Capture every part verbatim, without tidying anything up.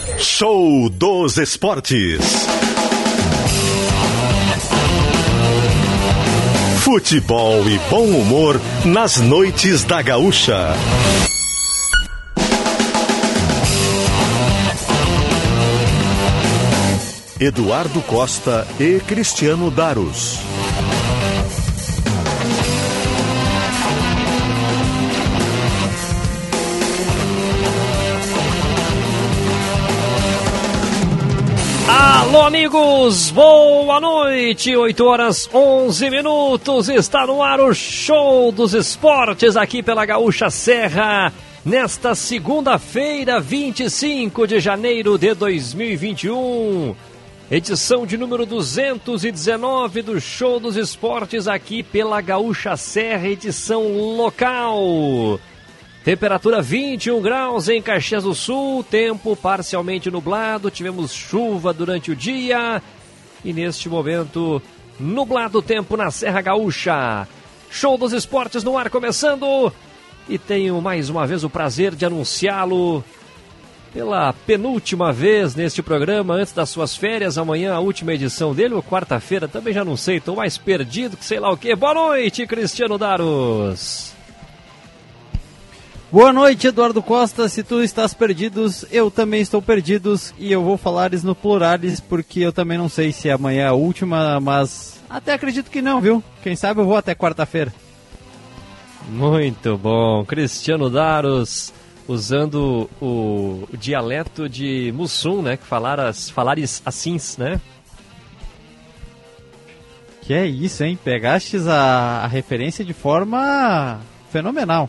Show dos Esportes. Futebol e bom humor nas noites da Gaúcha. Eduardo Costa e Cristiano Daros. Alô, amigos, boa noite, oito horas onze minutos, está no ar o Show dos Esportes aqui pela Gaúcha Serra, nesta segunda-feira, vinte e cinco de janeiro de dois mil e vinte e um, edição de número duzentos e dezenove do Show dos Esportes aqui pela Gaúcha Serra, edição local. Temperatura vinte e um graus em Caxias do Sul, tempo parcialmente nublado, tivemos chuva durante o dia e neste momento nublado o tempo na Serra Gaúcha. Show dos Esportes no ar começando e tenho mais uma vez o prazer de anunciá-lo pela penúltima vez neste programa antes das suas férias, amanhã a última edição dele ou quarta-feira, também já não sei, estou mais perdido que sei lá o que. Boa noite, Cristiano Daros. Boa noite, Eduardo Costa. Se tu estás perdidos, eu também estou perdidos e eu vou falares no pluralis porque eu também não sei se amanhã é a última, mas até acredito que não, viu? Quem sabe eu vou até quarta-feira. Muito bom. Cristiano Daros usando o, o dialeto de Mussum, né? Que falar as, falares assim, né? Que é isso, hein? Pegastes a, a referência de forma fenomenal.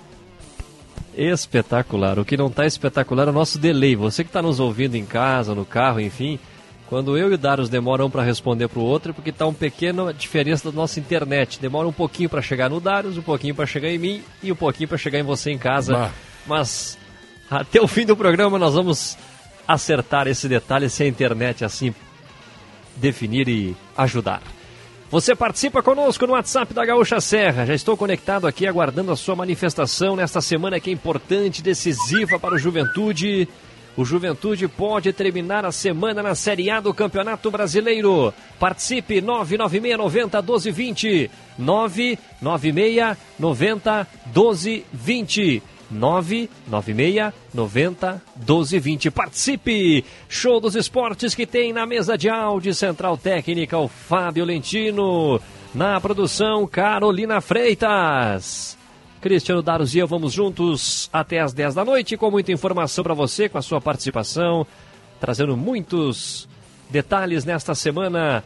Espetacular. O que não está espetacular é o nosso delay. Você que está nos ouvindo em casa, no carro, enfim, quando eu e o Daros demoram para responder para o outro é porque está uma pequena diferença da nossa internet. Demora um pouquinho para chegar no Daros, um pouquinho para chegar em mim e um pouquinho para chegar em você em casa. Bah. Mas até o fim do programa nós vamos acertar esse detalhe se a internet assim definir e ajudar. Você participa conosco no WhatsApp da Gaúcha Serra. Já estou conectado aqui aguardando a sua manifestação nesta semana que é importante, decisiva para o Juventude. O Juventude pode terminar a semana na Série A do Campeonato Brasileiro. Participe nove nove seis nove zero um dois dois zero. nove nove seis nove zero um dois dois zero. nove nove seis nove zero um dois dois zero. Participe! Show dos Esportes que tem na mesa de áudio central técnica o Fábio Lentino. Na produção, Carolina Freitas. Cristiano Daros e eu vamos juntos até as dez da noite com muita informação para você, com a sua participação, trazendo muitos detalhes nesta semana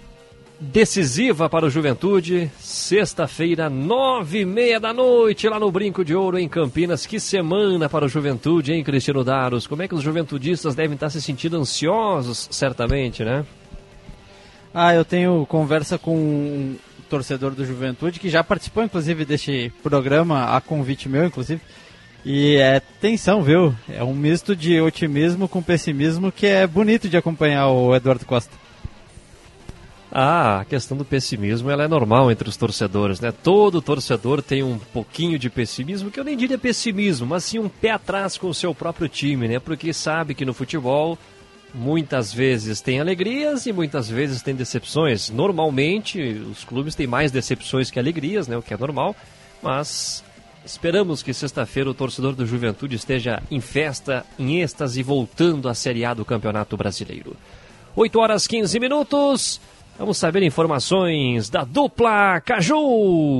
decisiva para o Juventude. Sexta-feira, nove e meia da noite, lá no Brinco de Ouro, em Campinas. Que semana para o Juventude, hein, Cristiano Daros? Como é que os juventudistas devem estar se sentindo ansiosos, certamente, né? Ah, eu tenho conversa com um torcedor do Juventude, que já participou, inclusive, deste programa, a convite meu, inclusive. E é tensão, viu? É um misto de otimismo com pessimismo que é bonito de acompanhar o Eduardo Costa. Ah, a questão do pessimismo ela é normal entre os torcedores, né? Todo torcedor tem um pouquinho de pessimismo, que eu nem diria pessimismo, mas sim um pé atrás com o seu próprio time, né? Porque sabe que no futebol muitas vezes tem alegrias e muitas vezes tem decepções. Normalmente os clubes têm mais decepções que alegrias, né? O que é normal, mas esperamos que sexta-feira o torcedor do Juventude esteja em festa, em êxtase, voltando à Série A do Campeonato Brasileiro. oito horas quinze minutos. Vamos saber informações da dupla Caju.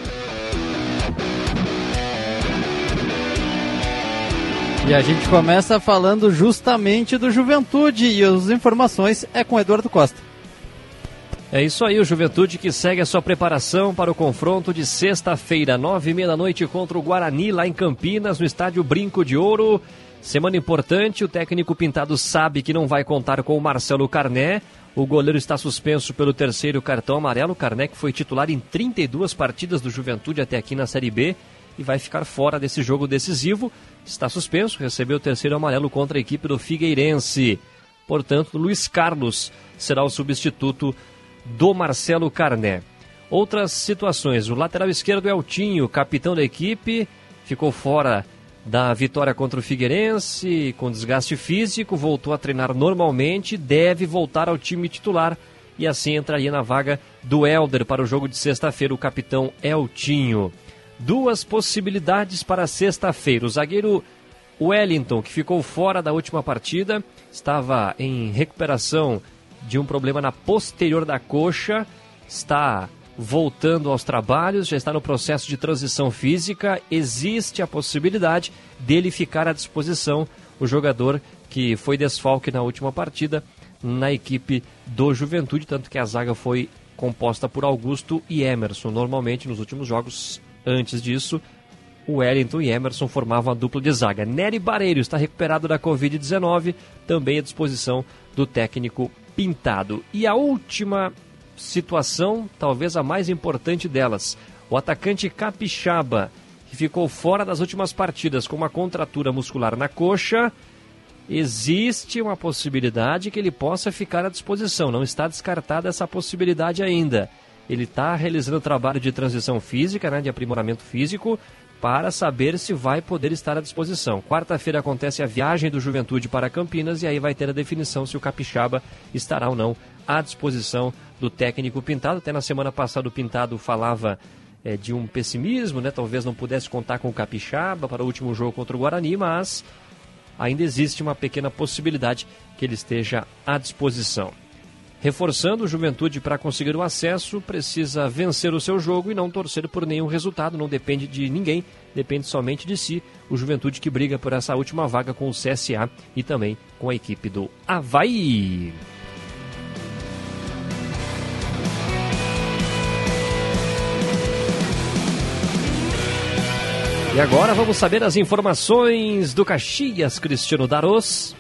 E a gente começa falando justamente do Juventude e as informações é com Eduardo Costa. É isso aí, o Juventude que segue a sua preparação para o confronto de sexta-feira, nove e meia da noite contra o Guarani, lá em Campinas, no estádio Brinco de Ouro. Semana importante, o técnico Pintado sabe que não vai contar com o Marcelo Carné. O goleiro está suspenso pelo terceiro cartão amarelo. O Carné, que foi titular em trinta e duas partidas do Juventude até aqui na Série B e vai ficar fora desse jogo decisivo. Está suspenso, recebeu o terceiro amarelo contra a equipe do Figueirense. Portanto, Luiz Carlos será o substituto do Marcelo Carné. Outras situações, o lateral esquerdo Eltinho, capitão da equipe, ficou fora da vitória contra o Figueirense, com desgaste físico, voltou a treinar normalmente, deve voltar ao time titular e assim entraria na vaga do Hélder para o jogo de sexta-feira, o capitão Eltinho. Duas possibilidades para sexta-feira. O zagueiro Wellington, que ficou fora da última partida, estava em recuperação de um problema na posterior da coxa, está voltando aos trabalhos, já está no processo de transição física. Existe a possibilidade dele ficar à disposição, o jogador que foi desfalque na última partida na equipe do Juventude, tanto que a zaga foi composta por Augusto e Emerson. Normalmente, nos últimos jogos, antes disso, o Wellington e Emerson formavam a dupla de zaga. Nery Bareiro está recuperado da covid dezenove, também à disposição do técnico Pintado. E a última situação, talvez a mais importante delas, o atacante Capixaba, que ficou fora das últimas partidas com uma contratura muscular na coxa. Existe uma possibilidade que ele possa ficar à disposição, não está descartada essa possibilidade ainda. Ele está realizando trabalho de transição física, né, de aprimoramento físico, para saber se vai poder estar à disposição. Quarta-feira acontece a viagem do Juventude para Campinas e aí vai ter a definição se o Capixaba estará ou não à disposição do técnico Pintado. Até na semana passada o Pintado falava é, de um pessimismo, né? Talvez não pudesse contar com o Capixaba para o último jogo contra o Guarani, mas ainda existe uma pequena possibilidade que ele esteja à disposição. Reforçando, o Juventude, para conseguir o acesso, precisa vencer o seu jogo e não torcer por nenhum resultado, não depende de ninguém, depende somente de si. O Juventude que briga por essa última vaga com o C S A e também com a equipe do Avaí. E agora vamos saber as informações do Caxias, Cristiano Darós.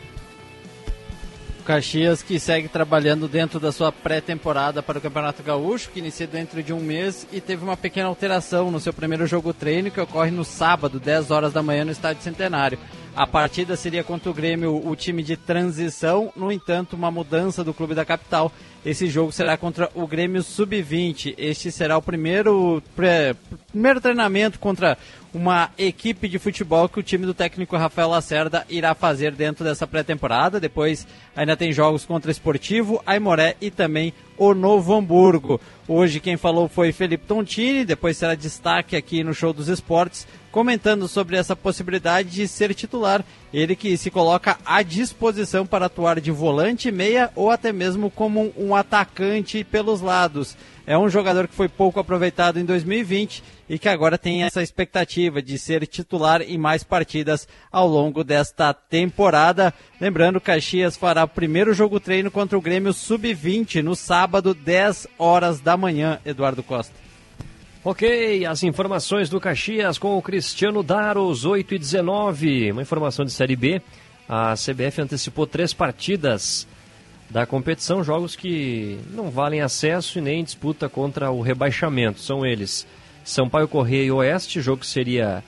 Caxias que segue trabalhando dentro da sua pré-temporada para o Campeonato Gaúcho, que inicia dentro de um mês e teve uma pequena alteração no seu primeiro jogo treino, que ocorre no sábado, dez horas da manhã, no Estádio Centenário. A partida seria contra o Grêmio, o time de transição, no entanto, uma mudança do clube da capital. Esse jogo será contra o Grêmio sub vinte. Este será o primeiro, pré, primeiro treinamento contra uma equipe de futebol que o time do técnico Rafael Lacerda irá fazer dentro dessa pré-temporada. Depois ainda tem jogos contra Esportivo, Aimoré e também o Novo Hamburgo. Hoje quem falou foi Felipe Tontini, depois será destaque aqui no Show dos Esportes, comentando sobre essa possibilidade de ser titular. Ele que se coloca à disposição para atuar de volante, meia ou até mesmo como um atacante pelos lados. É um jogador que foi pouco aproveitado em dois mil e vinte e que agora tem essa expectativa de ser titular em mais partidas ao longo desta temporada. Lembrando, Caxias fará o primeiro jogo treino contra o Grêmio sub vinte no sábado, dez horas da manhã, Eduardo Costa. Ok, as informações do Caxias com o Cristiano Darós, oito e dezenove. Uma informação de Série B, a C B F antecipou três partidas da competição, jogos que não valem acesso e nem disputa contra o rebaixamento. São eles: Sampaio Corrêa e Oeste, jogo que seria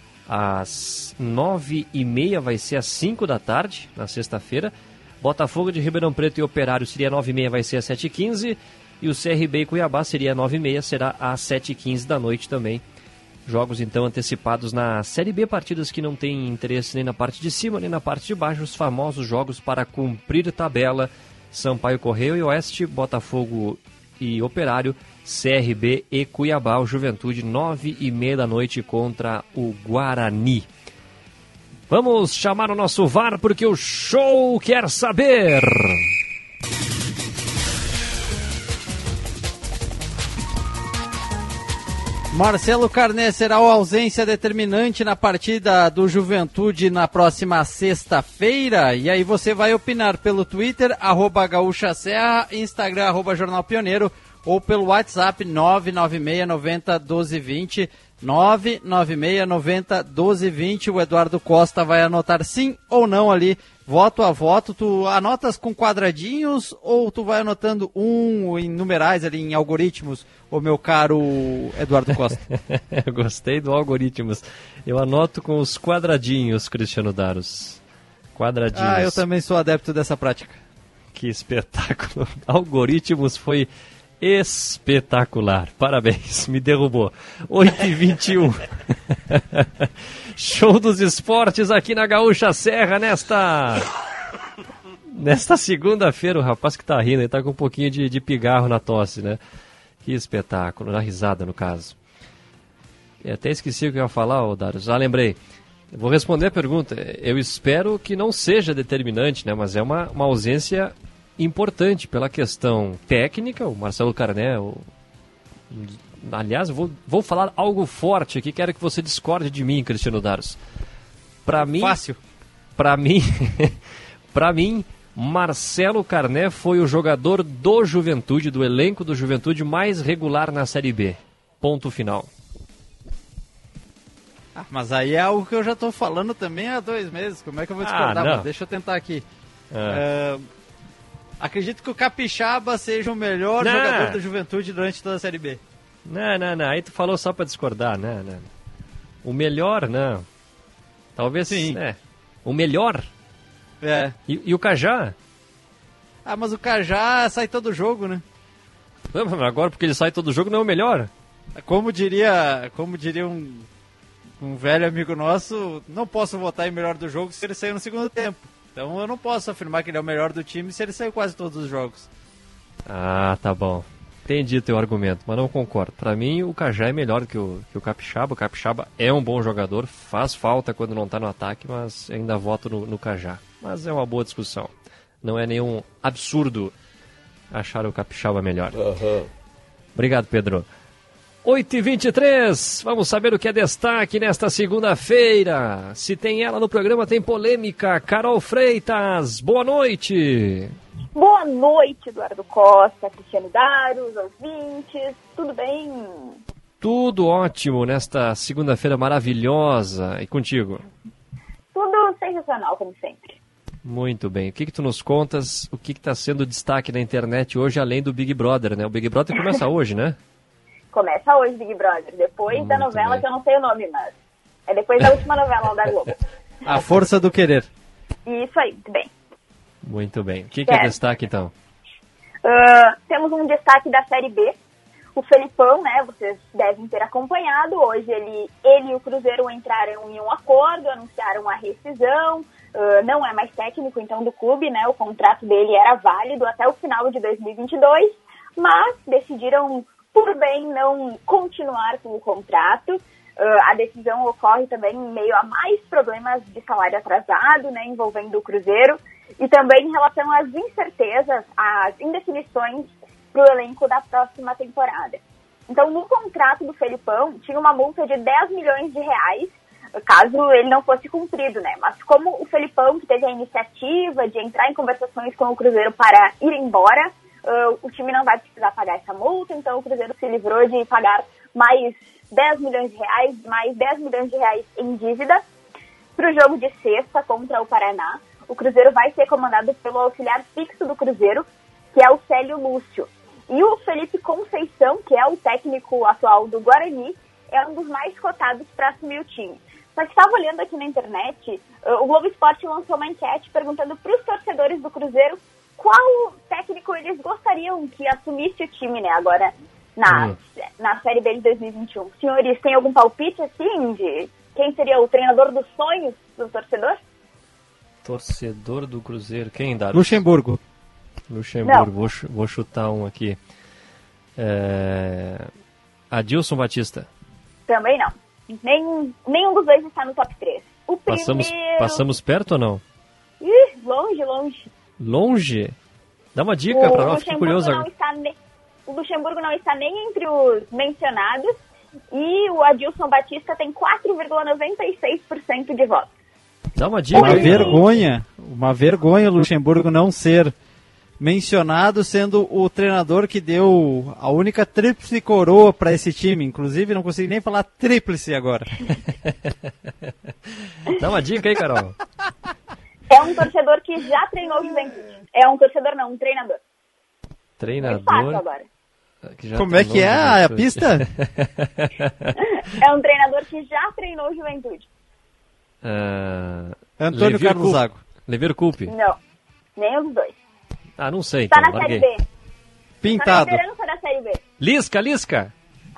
às nove e meia, vai ser às cinco da tarde, na sexta-feira. Botafogo de Ribeirão Preto e Operário seria nove e meia, vai ser às sete e quinze. E o C R B e Cuiabá seria nove e meia, será às sete e quinze da noite também. Jogos então antecipados na Série B, partidas que não têm interesse nem na parte de cima nem na parte de baixo, os famosos jogos para cumprir tabela: Sampaio Corrêa e Oeste, Botafogo e Operário, C R B e Cuiabá. O Juventude, nove e meia da noite contra o Guarani. Vamos chamar o nosso V A R porque o show quer saber. Marcelo Carné será a ausência determinante na partida do Juventude na próxima sexta-feira. E aí você vai opinar pelo Twitter, arroba Gaúcha Serra, Instagram, arroba Jornal Pioneiro, ou pelo WhatsApp nove nove seis nove zero um dois dois zero, nove nove seis nove zero um dois dois zero. O Eduardo Costa vai anotar sim ou não ali, voto a voto. Tu anotas com quadradinhos ou tu vai anotando um em numerais ali, em algoritmos, o meu caro Eduardo Costa? Eu gostei do algoritmos. Eu anoto com os quadradinhos, Cristiano Darós. Quadradinhos. Ah, eu também sou adepto dessa prática. Que espetáculo. Algoritmos foi Espetacular, parabéns, me derrubou. oito e vinte e um. Show dos esportes aqui na Gaúcha Serra nesta... Nesta segunda-feira. O rapaz que tá rindo, ele tá com um pouquinho de, de pigarro na tosse, né? Que espetáculo, na risada no caso. Eu até esqueci o que eu ia falar, ô Dário, já lembrei. Eu vou responder a pergunta. Eu espero que não seja determinante, né? Mas é uma, uma ausência importante pela questão técnica. O Marcelo Carné, o... aliás, eu vou, vou falar algo forte aqui, quero que você discorde de mim, Cristiano Daros. Para mim, fácil. Para mim, para mim, Marcelo Carné foi o jogador do Juventude, do elenco do Juventude mais regular na Série B. Ponto final. Ah, mas aí é algo que eu já estou falando também há dois meses. Como é que eu vou discordar? Ah, mas deixa eu tentar aqui. Ah. Uh, acredito que o Capixaba seja o melhor não. jogador da Juventude durante toda a Série B. Não, não, não. Aí tu falou só para discordar, né? Não. O melhor, não. Talvez sim. É. O melhor? É. E, e o Cajá? Ah, mas o Cajá sai todo jogo, né? Agora porque ele sai todo jogo não é o melhor? Como diria, como diria um, um velho amigo nosso, não posso votar em melhor do jogo se ele saiu no segundo tempo. Então eu não posso afirmar que ele é o melhor do time se ele saiu quase todos os jogos. Ah, tá bom. Entendi teu argumento, mas não concordo. Pra mim o Cajá é melhor que o, que o Capixaba. O Capixaba é um bom jogador, faz falta quando não tá no ataque, mas ainda voto no, no Cajá. Mas é uma boa discussão. Não é nenhum absurdo achar o Capixaba melhor. Uhum. Obrigado, Pedro. oito e vinte e três, vamos saber o que é destaque nesta segunda-feira. Se tem ela no programa, tem polêmica. Carol Freitas, boa noite. Boa noite, Eduardo Costa, Cristiano Daros, ouvintes, tudo bem? Tudo ótimo nesta segunda-feira maravilhosa. E contigo? Tudo sensacional, como sempre. Muito bem. O que que tu nos contas? O que que está sendo destaque na internet hoje, além do Big Brother, né? O Big Brother começa hoje, né? Começa hoje, Big Brother. Depois Muito da novela, bem. que eu não sei o nome, mas é depois da última novela da Globo. A força do querer. Isso aí, muito bem. Muito bem. O que que é Certo. destaque, então? Uh, temos um destaque da Série B. O Felipão, né, vocês devem ter acompanhado. Hoje ele, ele e o Cruzeiro entraram em um acordo, anunciaram a rescisão. Uh, não é mais técnico, então, do clube, né? O contrato dele era válido até o final de dois mil e vinte e dois, mas decidiram, por bem, não continuar com o contrato. Uh, a decisão ocorre também em meio a mais problemas de salário atrasado, né, envolvendo o Cruzeiro, e também em relação às incertezas, às indefinições para o elenco da próxima temporada. Então, no contrato do Felipão, tinha uma multa de dez milhões de reais, caso ele não fosse cumprido, né? Mas como o Felipão, que teve a iniciativa de entrar em conversações com o Cruzeiro para ir embora, uh, o time não vai precisar pagar essa multa, então o Cruzeiro se livrou de pagar mais dez milhões de reais, mais dez milhões de reais em dívida. Para o jogo de sexta contra o Paraná, o Cruzeiro vai ser comandado pelo auxiliar fixo do Cruzeiro, que é o Célio Lúcio. E o Felipe Conceição, que é o técnico atual do Guarani, é um dos mais cotados para assumir o time. Só que estava olhando aqui na internet, o Globo Esporte lançou uma enquete perguntando para os torcedores do Cruzeiro qual técnico eles gostariam que assumisse o time, né, agora na, hum. na Série B de dois mil e vinte e um. Senhores, tem algum palpite, assim, de quem seria o treinador dos sonhos do torcedor? Torcedor do Cruzeiro, quem dá? Luxemburgo. Luxemburgo, vou, vou chutar um aqui. É... Adilson Batista. Também não. Nem, nenhum dos dois está no top três. O Passamos, primeiro... passamos perto ou não? Ih, longe, longe. Longe? Dá uma dica para nós, fiquei curioso não agora. Está ne... O Luxemburgo não está nem entre os mencionados e o Adilson Batista tem quatro vírgula noventa e seis por cento de votos. Dá uma dica. Uma aí. vergonha, uma vergonha o Luxemburgo não ser mencionado, sendo o treinador que deu a única tríplice coroa para esse time. Inclusive, não consigo nem falar tríplice agora. Dá uma dica aí, Carol. É um torcedor que já treinou o Juventude. É um torcedor, não, um treinador. Treinador. Muito fácil agora. Que já Como é que é a, a pista? É um treinador que já treinou o Juventude. Uh, Antônio Levir Carlos Coupe. Zago. Levir Coupe. Não, nenhum dos dois. Ah, não sei. Está Então, na larguei. Série B. Pintado. Está na liderança da Série B? Lisca, Lisca!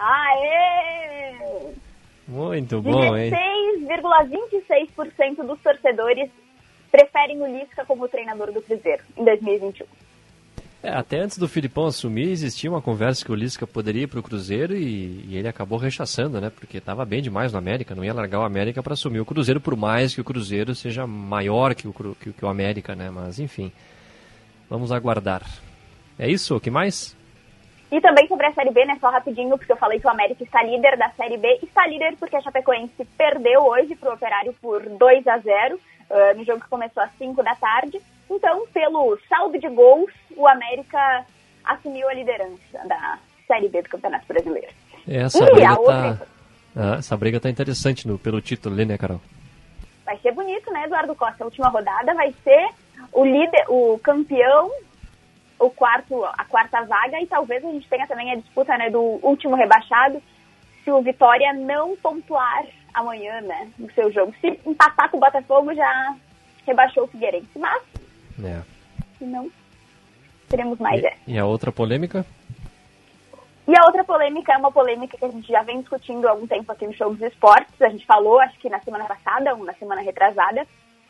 Aê! Muito bom, hein? dezesseis vírgula vinte e seis por cento dos torcedores preferem o Lisca como treinador do Cruzeiro em dois mil e vinte e um. É, até antes do Filipão assumir, existia uma conversa que o Lisca poderia ir para o Cruzeiro e, e ele acabou rechaçando, né? Porque estava bem demais no América, não ia largar o América para assumir o Cruzeiro, por mais que o Cruzeiro seja maior que o, que, que o América, né? Mas, enfim, vamos aguardar. É isso? O que mais? E também sobre a Série B, né? Só rapidinho, porque eu falei que o América está líder da Série B. Está líder porque a Chapecoense perdeu hoje para o Operário por dois a zero, uh, no jogo que começou às cinco da tarde. Então, pelo saldo de gols, o América assumiu a liderança da Série B do Campeonato Brasileiro. Essa e briga a tá... outra... ah, essa briga tá interessante no, pelo título ali, né, Carol? Vai ser bonito, né, Eduardo Costa? A última rodada vai ser o líder, o campeão, o quarto, a quarta vaga, e talvez a gente tenha também a disputa, né, do último rebaixado, se o Vitória não pontuar amanhã, né, no seu jogo. Se empatar com o Botafogo, já rebaixou o Figueirense. Mas... É. Se não, teremos mais. E, é. e a outra polêmica? E a outra polêmica é uma polêmica que a gente já vem discutindo há algum tempo aqui no Show dos Esportes. A gente falou, acho que na semana passada ou na semana retrasada,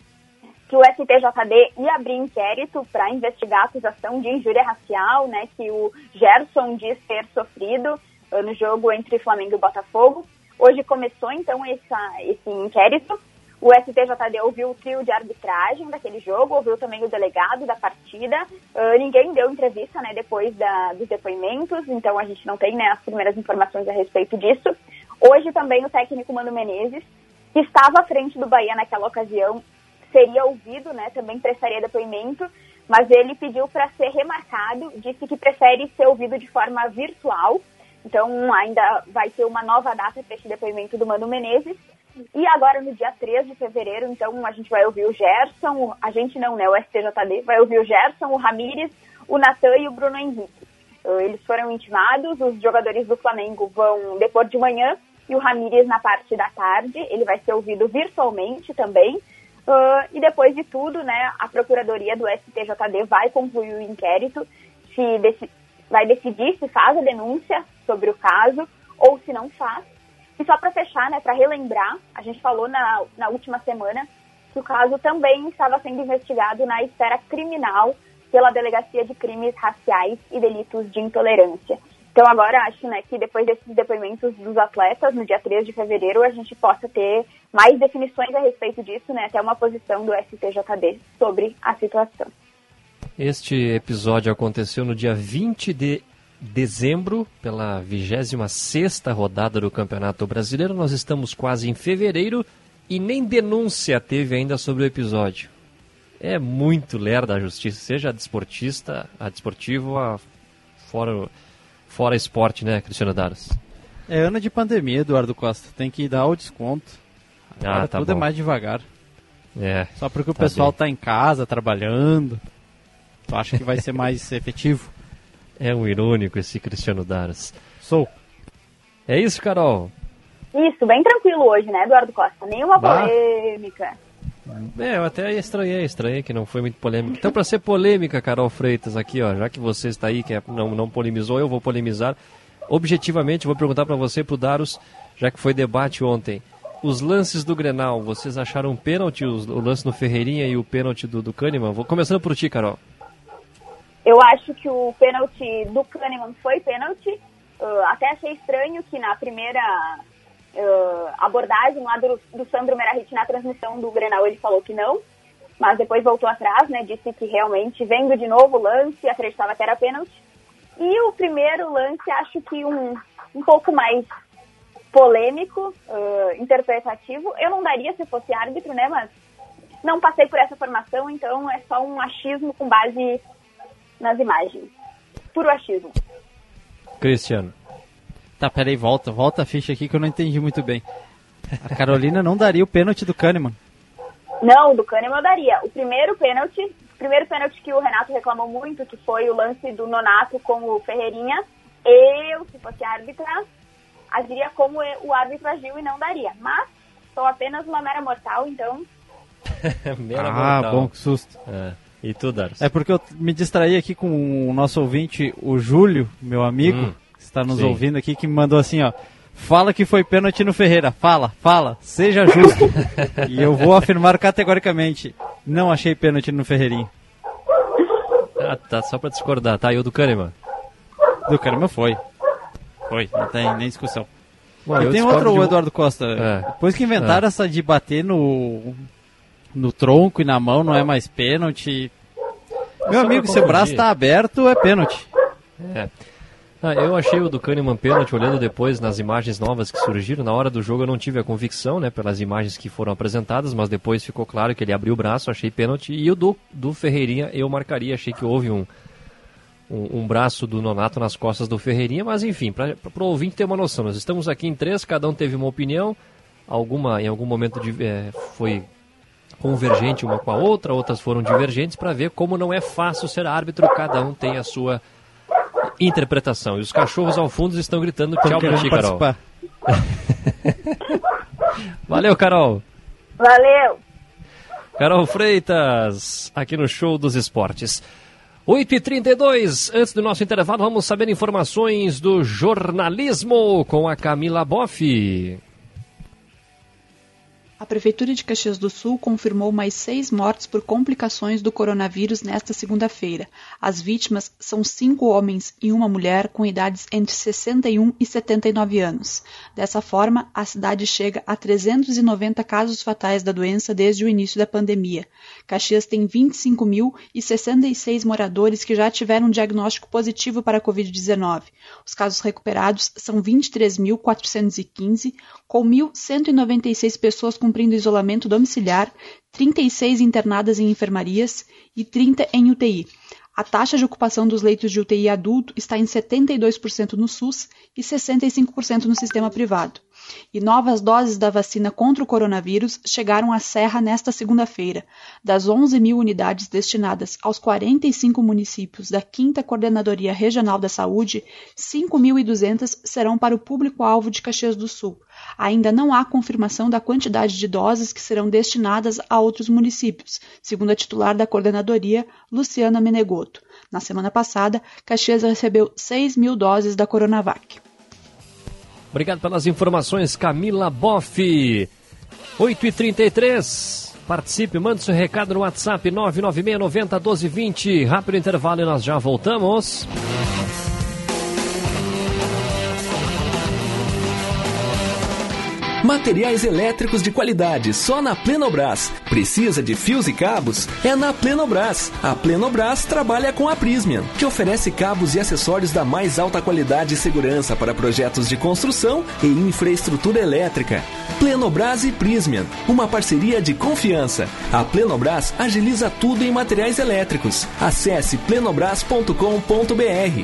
que o S T J D ia abrir inquérito para investigar a acusação de injúria racial, né, que o Gerson diz ter sofrido uh, no jogo entre Flamengo e Botafogo. Hoje começou, então, essa, esse inquérito. O S T J D ouviu o trio de arbitragem daquele jogo, ouviu também o delegado da partida. Uh, ninguém deu entrevista, né, depois da, dos depoimentos, então a gente não tem, né, as primeiras informações a respeito disso. Hoje também o técnico Mano Menezes, que estava à frente do Bahia naquela ocasião, seria ouvido, né, também prestaria depoimento, mas ele pediu para ser remarcado, disse que prefere ser ouvido de forma virtual. Então ainda vai ter uma nova data para esse depoimento do Mano Menezes. E agora, no dia três de fevereiro, então, a gente vai ouvir o Gerson, a gente não, né, o S T J D, vai ouvir o Gerson, o Ramírez, o Natan e o Bruno Henrique. Eles foram intimados, os jogadores do Flamengo vão depor de manhã, e o Ramírez na parte da tarde, ele vai ser ouvido virtualmente também. Uh, e depois de tudo, né, a Procuradoria do S T J D vai concluir o inquérito, se deci- vai decidir se faz a denúncia sobre o caso ou se não faz. E só para fechar, né, para relembrar, a gente falou na, na última semana que o caso também estava sendo investigado na esfera criminal pela Delegacia de Crimes Raciais e Delitos de Intolerância. Então agora acho, né, que depois desses depoimentos dos atletas, no dia três de fevereiro, a gente possa ter mais definições a respeito disso, né, até uma posição do S T J D sobre a situação. Este episódio aconteceu no dia vinte de dezembro, pela vigésima sexta rodada do Campeonato Brasileiro. Nós estamos quase em fevereiro e nem denúncia teve ainda sobre o episódio. É muito lerda a justiça, seja a desportista, a desportivo, a fora, fora esporte, né, Cristiano Daros? É ano de pandemia, Eduardo Costa. Tem que dar o desconto. Agora Ah, tá tudo bom. é mais devagar. É, Só porque o tá pessoal bem. tá em casa, trabalhando. Tu acha que vai ser mais efetivo? É um irônico esse Cristiano Daros. Sou. É isso, Carol? Isso, bem tranquilo hoje, né, Eduardo Costa? Nenhuma Bah. polêmica. É, eu até estranhei, estranhei que não foi muito polêmico. Então, para ser polêmica, Carol Freitas, aqui, ó, já que você está aí, que é- não, não polemizou, eu vou polemizar. Objetivamente, vou perguntar para você, pro Daros, já que foi debate ontem. Os lances do Grenal, vocês acharam pênalti, os- o lance no Ferreirinha e o pênalti do, do Kahneman? Vou começando por ti, Carol. Eu acho que o pênalti do Kahneman foi pênalti. Uh, até achei estranho que na primeira uh, abordagem lá do, do Sandro Merahit na transmissão do Grenal ele falou que não, mas depois voltou atrás, né? Disse que realmente, vendo de novo o lance, acreditava que era pênalti. E o primeiro lance, acho que um, um pouco mais polêmico, uh, interpretativo. Eu não daria se fosse árbitro, né? Mas não passei por essa formação, então é só um achismo com base nas imagens. Puro achismo. Cristiano. Tá, peraí, volta. Volta a ficha aqui que eu não entendi muito bem. A Carolina não daria o pênalti do Kahneman. Não, do Kahneman eu daria. O primeiro pênalti, o primeiro pênalti que o Renato reclamou muito, que foi o lance do Nonato com o Ferreirinha, eu, se fosse árbitra, agiria como o árbitro agiu e não daria. Mas sou apenas uma mera mortal, então... Mera Ah, mortal. bom, que susto. É. E tu, Darcy? É porque eu me distraí aqui com o nosso ouvinte, o Júlio, meu amigo, hum, que está nos sim. ouvindo aqui, que me mandou assim, ó. Fala que foi pênalti no Ferreira. Fala, fala, seja justo. E eu vou afirmar categoricamente, não achei pênalti no Ferreirinho. Ah, tá, só pra discordar. Tá, e o do Kahneman? Do Kahneman foi. Foi, não tem nem discussão. Bom, e tem outro, o Eduardo Costa. É. Depois que inventaram é. essa de bater no, no tronco e na mão, não é mais pênalti. Meu amigo, se o braço tá aberto, é pênalti. É. Ah, eu achei o do Kahneman pênalti, olhando depois nas imagens novas que surgiram. Na hora do jogo eu não tive a convicção, né, pelas imagens que foram apresentadas, mas depois ficou claro que ele abriu o braço, achei pênalti. E o do, do Ferreirinha eu marcaria, achei que houve um, um, um braço do Nonato nas costas do Ferreirinha, mas enfim, para o ouvinte ter uma noção, nós estamos aqui em três, cada um teve uma opinião, alguma em algum momento de, é, foi convergente uma com a outra, outras foram divergentes, para ver como não é fácil ser árbitro, cada um tem a sua interpretação. E os cachorros ao fundo estão gritando tchau pra ti, Carol. Valeu, Carol. Valeu. Carol Freitas, aqui no Show dos Esportes. oito e trinta e dois, antes do nosso intervalo, vamos saber informações do jornalismo com a Camila Boff. A Prefeitura de Caxias do Sul confirmou mais seis mortes por complicações do coronavírus nesta segunda-feira. As vítimas são cinco homens e uma mulher com idades entre sessenta e um e setenta e nove anos. Dessa forma, a cidade chega a trezentos e noventa casos fatais da doença desde o início da pandemia. Caxias tem vinte e cinco mil e sessenta e seis moradores que já tiveram um diagnóstico positivo para a covid dezenove. Os casos recuperados são vinte e três mil quatrocentos e quinze, com mil cento e noventa e seis pessoas cumprindo isolamento domiciliar, trinta e seis internadas em enfermarias e trinta em U T I. A taxa de ocupação dos leitos de U T I adulto está em setenta e dois por cento no SUS e sessenta e cinco por cento no sistema privado. E novas doses da vacina contra o coronavírus chegaram à Serra nesta segunda-feira. Das onze mil unidades destinadas aos quarenta e cinco municípios da quinta Coordenadoria Regional da Saúde, cinco mil e duzentas serão para o público-alvo de Caxias do Sul. Ainda não há confirmação da quantidade de doses que serão destinadas a outros municípios, segundo a titular da coordenadoria, Luciana Menegotto. Na semana passada, Caxias recebeu seis mil doses da Coronavac. Obrigado pelas informações, Camila Boff. oito e trinta e três. Participe, mande seu recado no WhatsApp nove nove seis nove zero um dois dois zero. Rápido intervalo e nós já voltamos. Materiais elétricos de qualidade, só na Plenobras. Precisa de fios e cabos? É na Plenobras. A Plenobras trabalha com a Prysmian, que oferece cabos e acessórios da mais alta qualidade e segurança para projetos de construção e infraestrutura elétrica. Plenobras e Prysmian, uma parceria de confiança. A Plenobras agiliza tudo em materiais elétricos. Acesse plenobras ponto com ponto b r.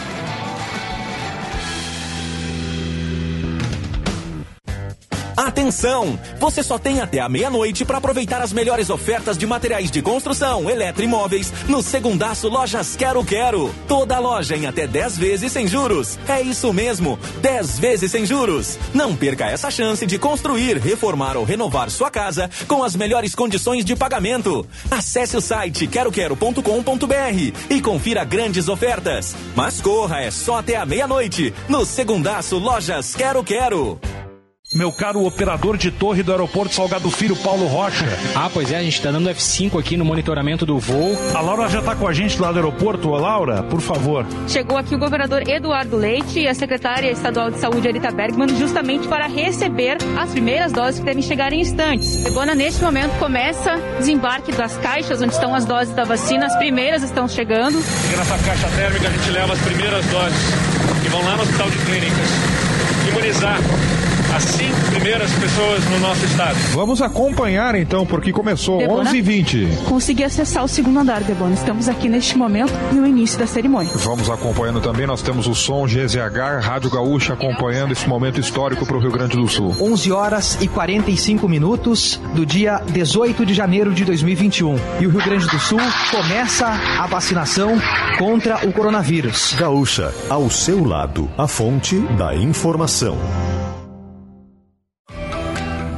Atenção! Você só tem até a meia-noite para aproveitar as melhores ofertas de materiais de construção, eletroimóveis no Segundaço Lojas Quero Quero. Toda loja em até dez vezes sem juros. É isso mesmo, dez vezes sem juros. Não perca essa chance de construir, reformar ou renovar sua casa com as melhores condições de pagamento. Acesse o site quero quero ponto com ponto b r e confira grandes ofertas. Mas corra, é só até a meia-noite no Segundaço Lojas Quero Quero. Meu caro operador de torre do aeroporto Salgado Filho, Paulo Rocha. Ah, pois é, a gente tá dando F cinco aqui no monitoramento do voo. A Laura já tá com a gente lá do aeroporto. Ô, Laura, por favor. Chegou aqui o governador Eduardo Leite e a secretária estadual de saúde, Arita Bergman, justamente para receber as primeiras doses que devem chegar em instantes. Debona, neste momento, começa o desembarque das caixas onde estão as doses da vacina. As primeiras estão chegando. E nessa caixa térmica a gente leva as primeiras doses que vão lá no Hospital de Clínicas imunizar as cinco primeiras pessoas no nosso estado. Vamos acompanhar então, porque começou onze e vinte. Consegui acessar o segundo andar, Debona. Estamos aqui neste momento no início da cerimônia. Vamos acompanhando também, nós temos o som G Z H, Rádio Gaúcha, acompanhando esse momento histórico para o Rio Grande do Sul. onze horas e quarenta e cinco minutos do dia dezoito de janeiro de dois mil e vinte e um. E o Rio Grande do Sul começa a vacinação contra o coronavírus. Gaúcha, ao seu lado, a fonte da informação.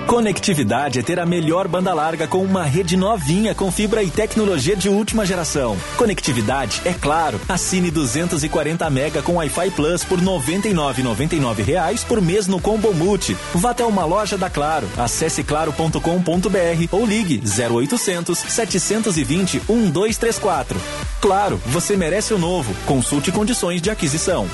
Conectividade é ter a melhor banda larga com uma rede novinha com fibra e tecnologia de última geração. Conectividade é Claro. Assine duzentos e quarenta mega com Wi-Fi Plus por noventa e nove reais e noventa e nove centavos por mês no Combo Multi. Vá até uma loja da Claro. Acesse claro ponto com ponto b r ou ligue zero oitocentos, setecentos e vinte, doze trinta e quatro. Claro, você merece o novo. Consulte condições de aquisição.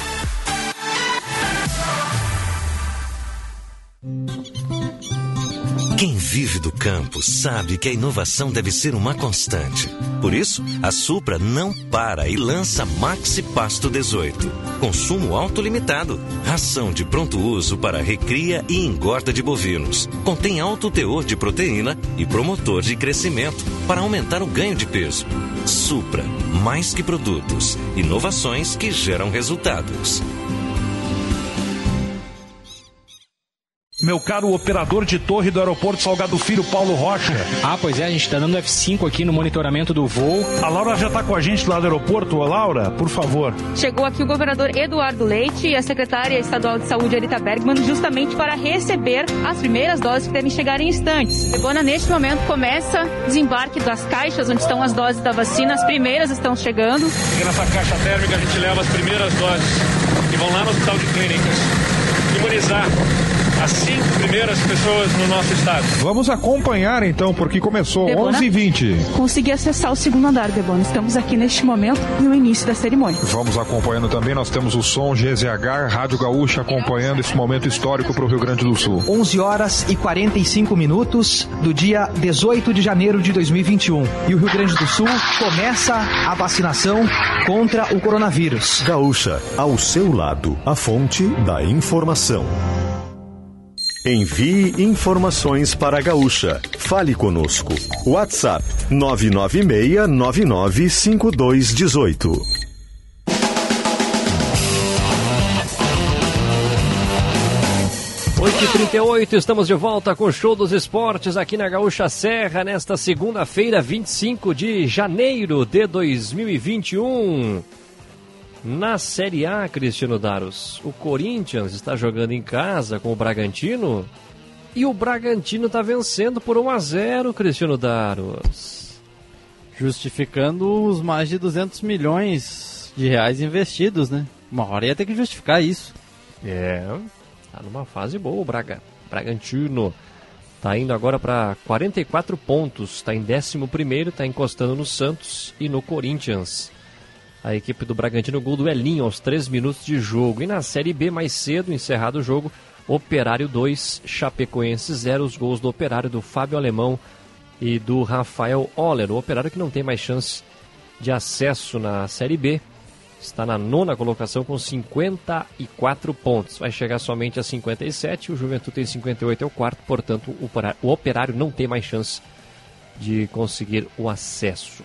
Quem vive do campo sabe que a inovação deve ser uma constante. Por isso, a Supra não para e lança Maxi Pasto dezoito. Consumo autolimitado. Ração de pronto uso para recria e engorda de bovinos. Contém alto teor de proteína e promotor de crescimento para aumentar o ganho de peso. Supra, mais que produtos. Inovações que geram resultados. Meu caro operador de torre do aeroporto Salgado Filho, Paulo Rocha. Ah, pois é, a gente tá dando F cinco aqui no monitoramento do voo. A Laura já tá com a gente lá do aeroporto. Ô, Laura, por favor. Chegou aqui o governador Eduardo Leite e a secretária estadual de saúde, Arita Bergman, justamente para receber as primeiras doses que devem chegar em instantes. Ebona, neste momento, começa o desembarque das caixas onde estão as doses da vacina. As primeiras estão chegando. E nessa caixa térmica a gente leva as primeiras doses que vão lá no Hospital de Clínicas imunizar as cinco primeiras pessoas no nosso estado. Vamos acompanhar então, porque começou onze e vinte. Consegui acessar o segundo andar, Debona. Estamos aqui neste momento no início da cerimônia. Vamos acompanhando também, nós temos o som G Z H, Rádio Gaúcha, acompanhando esse momento histórico para o Rio Grande do Sul. onze horas e quarenta e cinco minutos do dia dezoito de janeiro de dois mil e vinte e um. E o Rio Grande do Sul começa a vacinação contra o coronavírus. Gaúcha, ao seu lado, a fonte da informação. Envie informações para a Gaúcha. Fale conosco. WhatsApp nove nove seis nove nove cinco dois um oito. oito e trinta e oito, estamos de volta com o Show dos Esportes aqui na Gaúcha Serra, nesta segunda-feira, vinte e cinco de janeiro de dois mil e vinte e um. Na Série A, Cristiano Daros, o Corinthians está jogando em casa com o Bragantino e o Bragantino está vencendo por um a zero, Cristiano Daros. Justificando os mais de duzentos milhões de reais investidos, né? Uma hora ia ter que justificar isso. É, tá numa fase boa o Braga. Bragantino tá indo agora para quarenta e quatro pontos, está em décimo primeiro, está encostando no Santos e no Corinthians. A equipe do Bragantino, gol do Elinho aos três minutos de jogo. E na Série B, mais cedo, encerrado o jogo, Operário dois, Chapecoense zero. Os gols do Operário, do Fábio Alemão e do Rafael Oller. O Operário que não tem mais chance de acesso na Série B. Está na nona colocação com cinquenta e quatro pontos. Vai chegar somente a cinquenta e sete. O Juventude tem cinquenta e oito, é o quarto. Portanto, o Operário não tem mais chance de conseguir o acesso.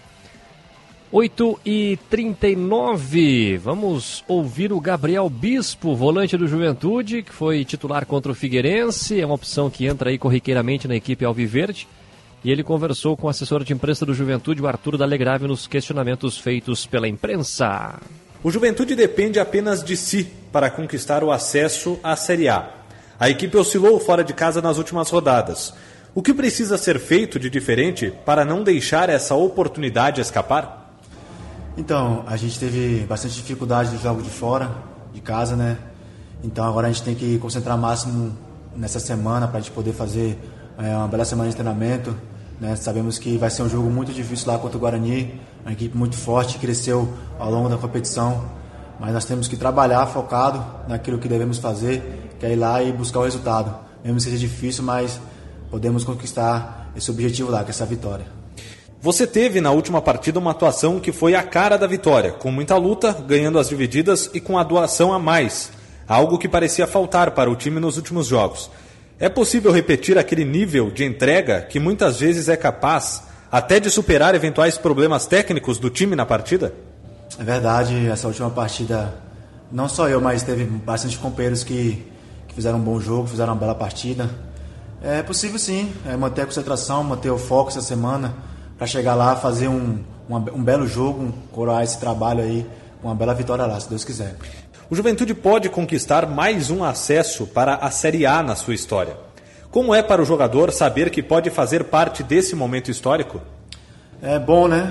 oito e trinta e nove, vamos ouvir o Gabriel Bispo, volante do Juventude, que foi titular contra o Figueirense, é uma opção que entra aí corriqueiramente na equipe alviverde, e ele conversou com o assessor de imprensa do Juventude, o Arthur D'Alegrave, nos questionamentos feitos pela imprensa. O Juventude depende apenas de si para conquistar o acesso à Série A. A equipe oscilou fora de casa nas últimas rodadas. O que precisa ser feito de diferente para não deixar essa oportunidade escapar? Então, a gente teve bastante dificuldade nos jogos de fora, de casa, né? Então agora a gente tem que concentrar máximo nessa semana para a gente poder fazer é, uma bela semana de treinamento, né? Sabemos que vai ser um jogo muito difícil lá contra o Guarani, uma equipe muito forte, cresceu ao longo da competição, mas nós temos que trabalhar focado naquilo que devemos fazer, que é ir lá e buscar o resultado. Mesmo que seja difícil, mas podemos conquistar esse objetivo lá, que é essa vitória. Você teve na última partida uma atuação que foi a cara da vitória, com muita luta, ganhando as divididas e com a doação a mais, algo que parecia faltar para o time nos últimos jogos. É possível repetir aquele nível de entrega que muitas vezes é capaz até de superar eventuais problemas técnicos do time na partida? É verdade, essa última partida, não só eu, mas teve bastante companheiros que, que fizeram um bom jogo, fizeram uma bela partida. É possível sim, é manter a concentração, manter o foco essa semana, para chegar lá, fazer um, um, um belo jogo, um, coroar esse trabalho aí, uma bela vitória lá, se Deus quiser. O Juventude pode conquistar mais um acesso para a Série A na sua história. Como é para o jogador saber que pode fazer parte desse momento histórico? É bom, né?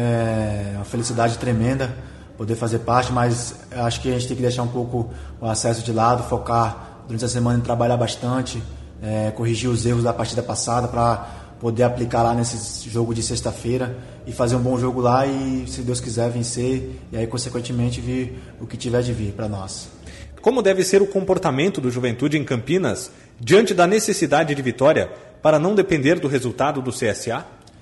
É uma felicidade tremenda poder fazer parte, mas acho que a gente tem que deixar um pouco o acesso de lado, focar durante a semana em trabalhar bastante, é, corrigir os erros da partida passada para poder aplicar lá nesse jogo de sexta-feira e fazer um bom jogo lá e, se Deus quiser, vencer e aí, consequentemente, vir o que tiver de vir para nós. Como deve ser o comportamento do Juventude em Campinas diante da necessidade de vitória para não depender do resultado do C S A?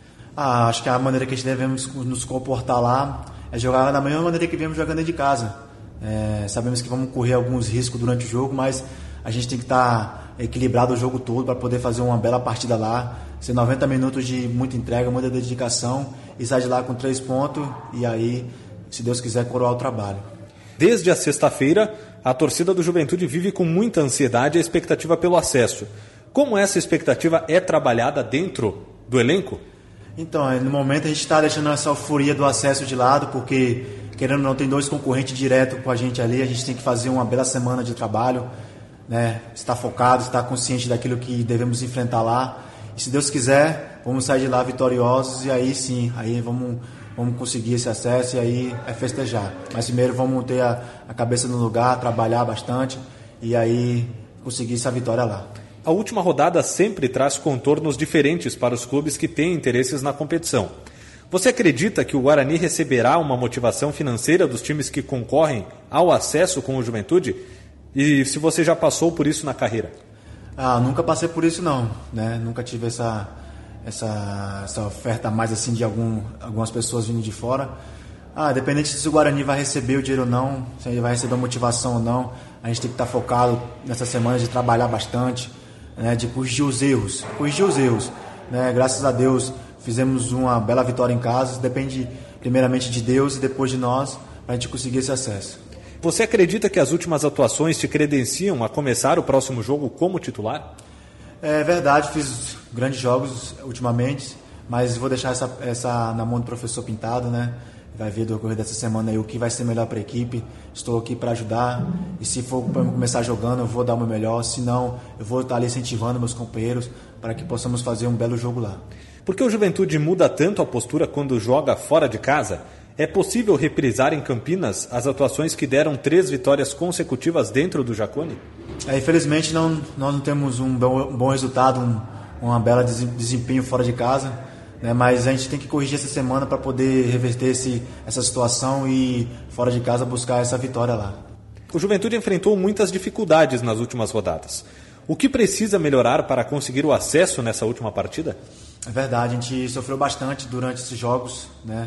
Ah, acho que a maneira que a gente devemos nos comportar lá é jogar da mesma maneira que viemos jogando dentro de casa. É, sabemos que vamos correr alguns riscos durante o jogo, mas a gente tem que estar equilibrado o jogo todo para poder fazer uma bela partida lá. Ser noventa minutos de muita entrega, muita dedicação e sair de lá com três pontos e aí, se Deus quiser, coroar o trabalho. Desde a sexta-feira, a torcida do Juventude vive com muita ansiedade a expectativa pelo acesso. Como essa expectativa é trabalhada dentro do elenco? Então, no momento a gente está deixando essa euforia do acesso de lado, porque, querendo ou não, tem dois concorrentes direto com a gente ali, a gente tem que fazer uma bela semana de trabalho, né? Estar focado, estar consciente daquilo que devemos enfrentar lá. E se Deus quiser, vamos sair de lá vitoriosos e aí sim, aí vamos, vamos conseguir esse acesso e aí é festejar. Mas primeiro vamos ter a, a cabeça no lugar, trabalhar bastante e aí conseguir essa vitória lá. A última rodada sempre traz contornos diferentes para os clubes que têm interesses na competição. Você acredita que o Guarani receberá uma motivação financeira dos times que concorrem ao acesso com o Juventude? E se você já passou por isso na carreira? Ah, nunca passei por isso não, né? Nunca tive essa, essa, essa oferta mais assim de algum, algumas pessoas vindo de fora. Ah, dependente se o Guarani vai receber o dinheiro ou não, se ele vai receber a motivação ou não, a gente tem que estar focado nessa semana de trabalhar bastante, né, de corrigir os erros, corrigir os erros, né? Graças a Deus fizemos uma bela vitória em casa, depende primeiramente de Deus e depois de nós para a gente conseguir esse acesso. Você acredita que as últimas atuações te credenciam a começar o próximo jogo como titular? É verdade, fiz grandes jogos ultimamente, mas vou deixar essa, essa na mão do professor Pintado, né? Vai ver do decorrer dessa semana aí o que vai ser melhor para a equipe. Estou aqui para ajudar e se for para começar jogando eu vou dar o meu melhor, se não eu vou estar ali incentivando meus companheiros para que possamos fazer um belo jogo lá. Por que o Juventude muda tanto a postura quando joga fora de casa? É possível reprisar em Campinas as atuações que deram três vitórias consecutivas dentro do Jacone? É, infelizmente não, nós não temos um bom, um bom resultado, um uma bela desempenho fora de casa, né? Mas a gente tem que corrigir essa semana para poder reverter esse, essa situação e fora de casa buscar essa vitória lá. O Juventude enfrentou muitas dificuldades nas últimas rodadas. O que precisa melhorar para conseguir o acesso nessa última partida? É verdade, a gente sofreu bastante durante esses jogos, né?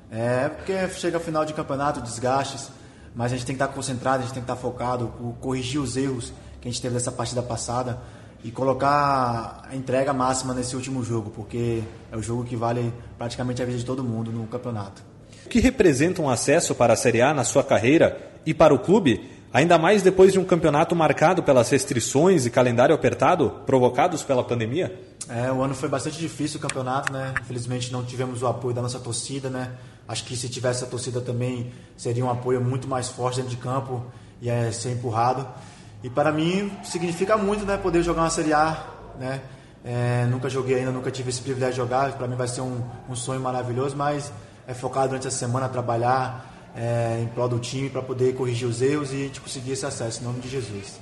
É porque chega ao final de campeonato, desgastes, mas a gente tem que estar concentrado, a gente tem que estar focado, corrigir os erros que a gente teve nessa partida passada e colocar a entrega máxima nesse último jogo, porque é o jogo que vale praticamente a vida de todo mundo no campeonato. O que representa um acesso para a Série A na sua carreira e para o clube, ainda mais depois de um campeonato marcado pelas restrições e calendário apertado provocados pela pandemia? É, o ano foi bastante difícil o campeonato, né? Infelizmente não tivemos o apoio da nossa torcida, né? Acho que se tivesse a torcida também seria um apoio muito mais forte dentro de campo e é, ser empurrado. E para mim significa muito, né, poder jogar uma Série A, né? É, nunca joguei ainda, nunca tive esse privilégio de jogar. Para mim vai ser um, um sonho maravilhoso, mas é focar durante a semana, trabalhar é, em prol do time para poder corrigir os erros e a gente conseguir esse acesso, em nome de Jesus.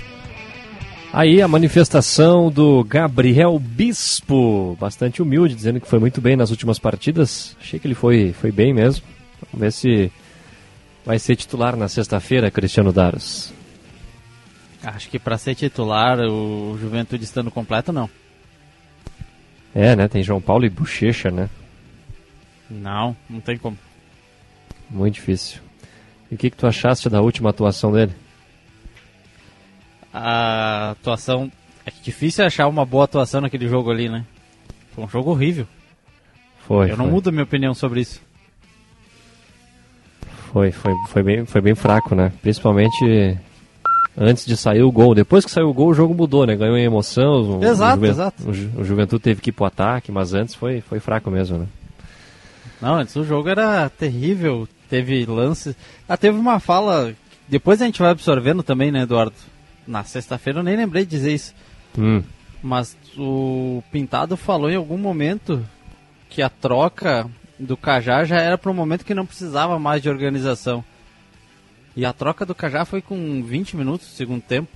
Aí a manifestação do Gabriel Bispo, bastante humilde, dizendo que foi muito bem nas últimas partidas. Achei que ele foi, foi bem mesmo. Vamos ver se vai ser titular na sexta-feira, Cristiano Daros. Acho que para ser titular, o Juventude estando completo, não. É, né? Tem João Paulo e Bochecha, né? Não, não tem como. Muito difícil. E o que, que tu achaste da última atuação dele? A atuação... É difícil achar uma boa atuação naquele jogo ali, né? Foi um jogo horrível. Foi, Eu foi. não mudo a minha opinião sobre isso. Foi, foi, foi, bem, foi bem fraco, né? Principalmente antes de sair o gol. Depois que saiu o gol, o jogo mudou, né? Ganhou em emoção. O, exato, o Juventude, exato. O, Ju, o Juventude teve que ir pro ataque, mas antes foi, foi fraco mesmo, né? Não, antes o jogo era terrível. Teve lances... Ah, teve uma fala... Depois a gente vai absorvendo também, né, Eduardo? Na sexta-feira eu nem lembrei de dizer isso. Hum. Mas o Pintado falou em algum momento que a troca do Cajá já era para um momento que não precisava mais de organização. E a troca do Cajá foi com vinte minutos do segundo tempo.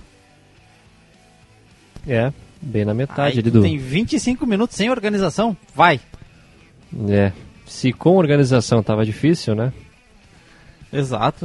É, bem na metade Aí ali do... tem vinte e cinco minutos sem organização, vai! É, se com organização tava difícil, né? Exato.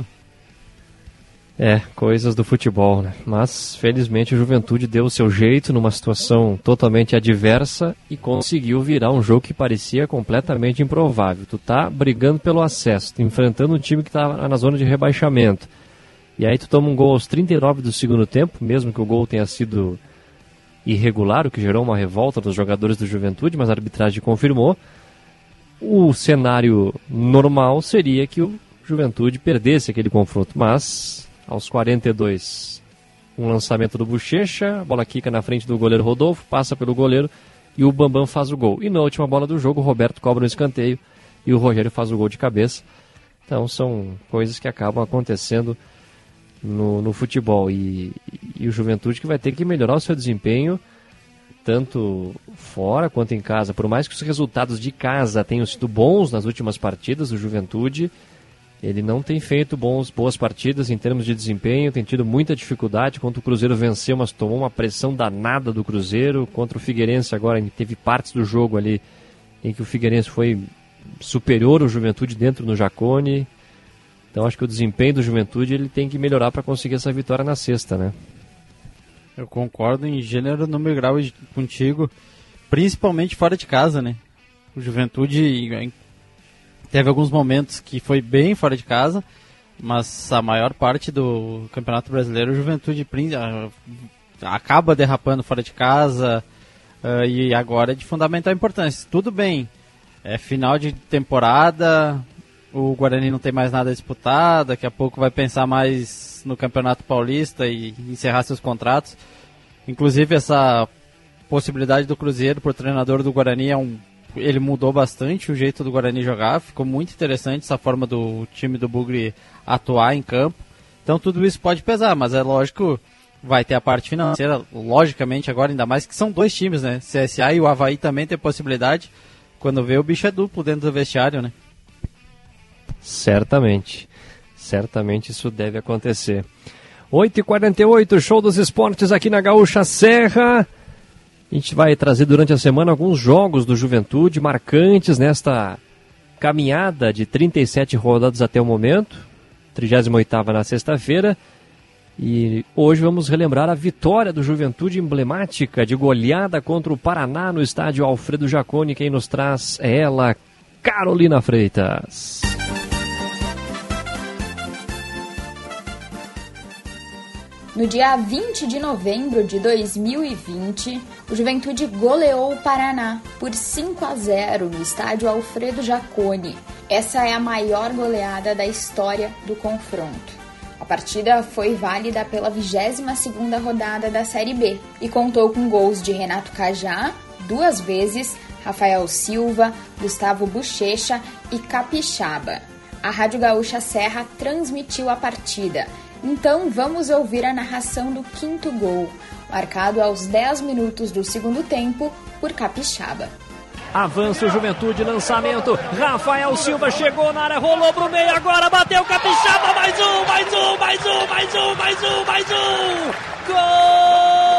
É, coisas do futebol, né? Mas, felizmente, o Juventude deu o seu jeito numa situação totalmente adversa e conseguiu virar um jogo que parecia completamente improvável. Tu tá brigando pelo acesso, tu enfrentando um time que tá na zona de rebaixamento. E aí tu toma um gol aos trinta e nove do segundo tempo, mesmo que o gol tenha sido irregular, o que gerou uma revolta dos jogadores do Juventude, mas a arbitragem confirmou. O cenário normal seria que o Juventude perdesse aquele confronto, mas... Aos quarenta e dois, um lançamento do Bochecha, a bola quica na frente do goleiro Rodolfo, passa pelo goleiro e o Bambam faz o gol. E na última bola do jogo, o Roberto cobra um escanteio e o Rogério faz o gol de cabeça. Então são coisas que acabam acontecendo no, no futebol. E, e o Juventude que vai ter que melhorar o seu desempenho, tanto fora quanto em casa. Por mais que os resultados de casa tenham sido bons nas últimas partidas, o Juventude... Ele não tem feito bons, boas partidas em termos de desempenho, tem tido muita dificuldade. Contra o Cruzeiro venceu, mas tomou uma pressão danada do Cruzeiro. Contra o Figueirense agora teve partes do jogo ali em que o Figueirense foi superior ao Juventude dentro no Jacone. Então acho que o desempenho do Juventude ele tem que melhorar para conseguir essa vitória na sexta, né? Eu concordo em gênero, número e grau contigo, principalmente fora de casa, né? O Juventude... Teve alguns momentos que foi bem fora de casa, mas a maior parte do Campeonato Brasileiro, o Juventude acaba derrapando fora de casa uh, e agora é de fundamental importância. Tudo bem, é final de temporada, o Guarani não tem mais nada a disputar, daqui a pouco vai pensar mais no Campeonato Paulista e encerrar seus contratos. Inclusive essa possibilidade do Cruzeiro por treinador do Guarani é um... Ele mudou bastante o jeito do Guarani jogar, ficou muito interessante essa forma do time do Bugre atuar em campo. Então tudo isso pode pesar, mas é lógico, vai ter a parte financeira, logicamente agora, ainda mais que são dois times, né? C S A e o Avaí também tem possibilidade. Quando vê, o bicho é duplo dentro do vestiário, né? Certamente, certamente isso deve acontecer. oito e quarenta e oito, show dos esportes aqui na Gaúcha Serra. A gente vai trazer durante a semana alguns jogos do Juventude marcantes nesta caminhada de trinta e sete rodadas até o momento, trigésima oitava na sexta-feira. E hoje vamos relembrar a vitória do Juventude emblemática de goleada contra o Paraná no estádio Alfredo Jaconi. Quem nos traz é ela, Carolina Freitas. No dia vinte de novembro de dois mil e vinte, o Juventude goleou o Paraná por cinco a zero no estádio Alfredo Jaconi. Essa é a maior goleada da história do confronto. A partida foi válida pela vigésima segunda rodada da Série B e contou com gols de Renato Cajá, duas vezes, Rafael Silva, Gustavo Bochecha e Capixaba. A Rádio Gaúcha Serra transmitiu a partida. Então vamos ouvir a narração do quinto gol, marcado aos dez minutos do segundo tempo por Capixaba. Avança o Juventude, lançamento, Rafael Silva chegou na área, rolou pro meio, agora bateu Capixaba, mais um, mais um, mais um, mais um, mais um, mais um, gol!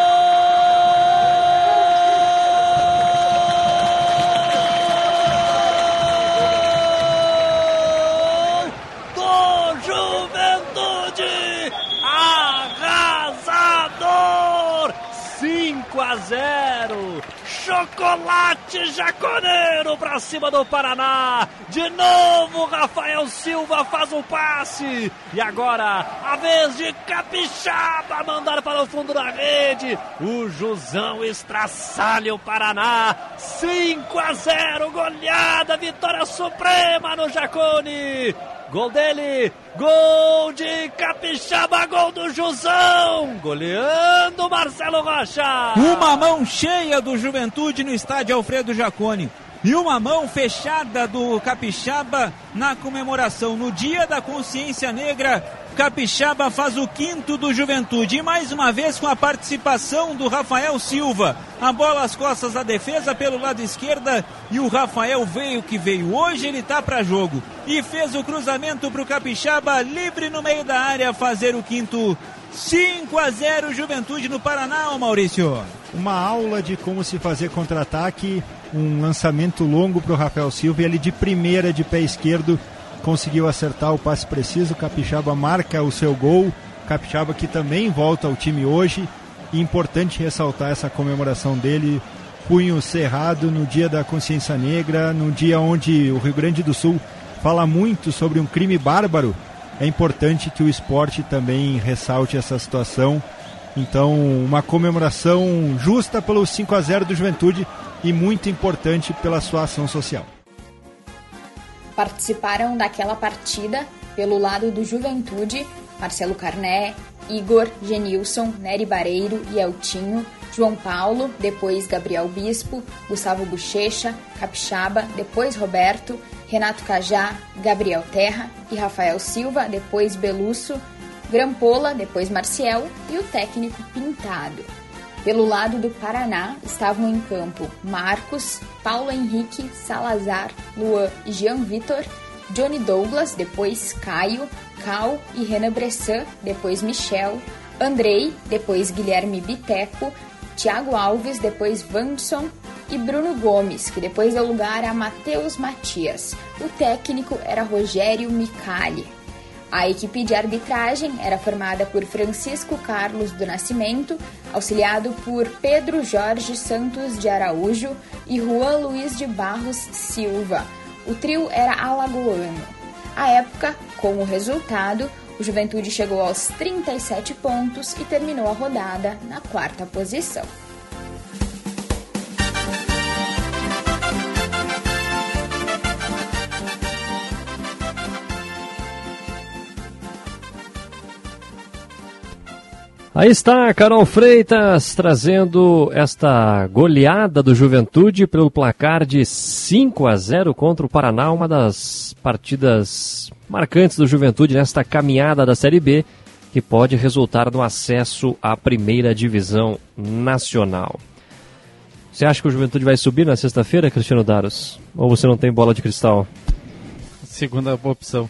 cinco a zero, chocolate jaconeiro pra cima do Paraná, de novo Rafael Silva faz o passe, e agora a vez de Capixaba mandar para o fundo da rede, o Jusão estraçalha o Paraná, cinco a zero, goleada, vitória suprema no Jaconi. Gol dele, gol de Capixaba, gol do Jusão, goleando Marcelo Rocha. Uma mão cheia do Juventude no estádio Alfredo Jaconi e uma mão fechada do Capixaba na comemoração no Dia da Consciência Negra Capixaba faz o quinto do Juventude. E mais uma vez com a participação do Rafael Silva. A bola às costas da defesa pelo lado esquerdo. E o Rafael veio que veio. Hoje ele tá para jogo. E fez o cruzamento para o Capixaba, livre no meio da área, fazer o quinto. cinco a zero Juventude no Paraná, ô Maurício. Uma aula de como se fazer contra-ataque. Um lançamento longo para o Rafael Silva. E ele de primeira, de pé esquerdo, conseguiu acertar o passe preciso. Capixaba marca o seu gol. Capixaba que também volta ao time hoje. E importante ressaltar essa comemoração dele, punho cerrado no dia da consciência negra, no dia onde o Rio Grande do Sul fala muito sobre um crime bárbaro. É importante que o esporte também ressalte essa situação. Então, uma comemoração justa pelo cinco a zero do Juventude e muito importante pela sua ação social. Participaram daquela partida, pelo lado do Juventude, Marcelo Carné, Igor, Genilson, Nery Bareiro e Eltinho, João Paulo, depois Gabriel Bispo, Gustavo Bochecha, Capixaba, depois Roberto, Renato Cajá, Gabriel Terra e Rafael Silva, depois Belusso, Grampola, depois Marciel e o técnico Pintado. Pelo lado do Paraná estavam em campo Marcos, Paulo Henrique, Salazar, Luan e Jean Vitor, Johnny Douglas, depois Caio, Cal e Renan Bressan, depois Michel, Andrei, depois Guilherme Biteco, Thiago Alves, depois Vanderson e Bruno Gomes, que depois deu lugar a Matheus Matias. O técnico era Rogério Micali. A equipe de arbitragem era formada por Francisco Carlos do Nascimento, auxiliado por Pedro Jorge Santos de Araújo e Juan Luiz de Barros Silva. O trio era alagoano. À época, com o resultado, o Juventude chegou aos trinta e sete pontos e terminou a rodada na quarta posição. Aí está a Carol Freitas trazendo esta goleada do Juventude pelo placar de cinco a zero contra o Paraná, uma das partidas marcantes do Juventude nesta caminhada da Série B, que pode resultar no acesso à primeira divisão nacional. Você acha que o Juventude vai subir na sexta-feira, Cristiano Daros? Ou você não tem bola de cristal? Segunda opção.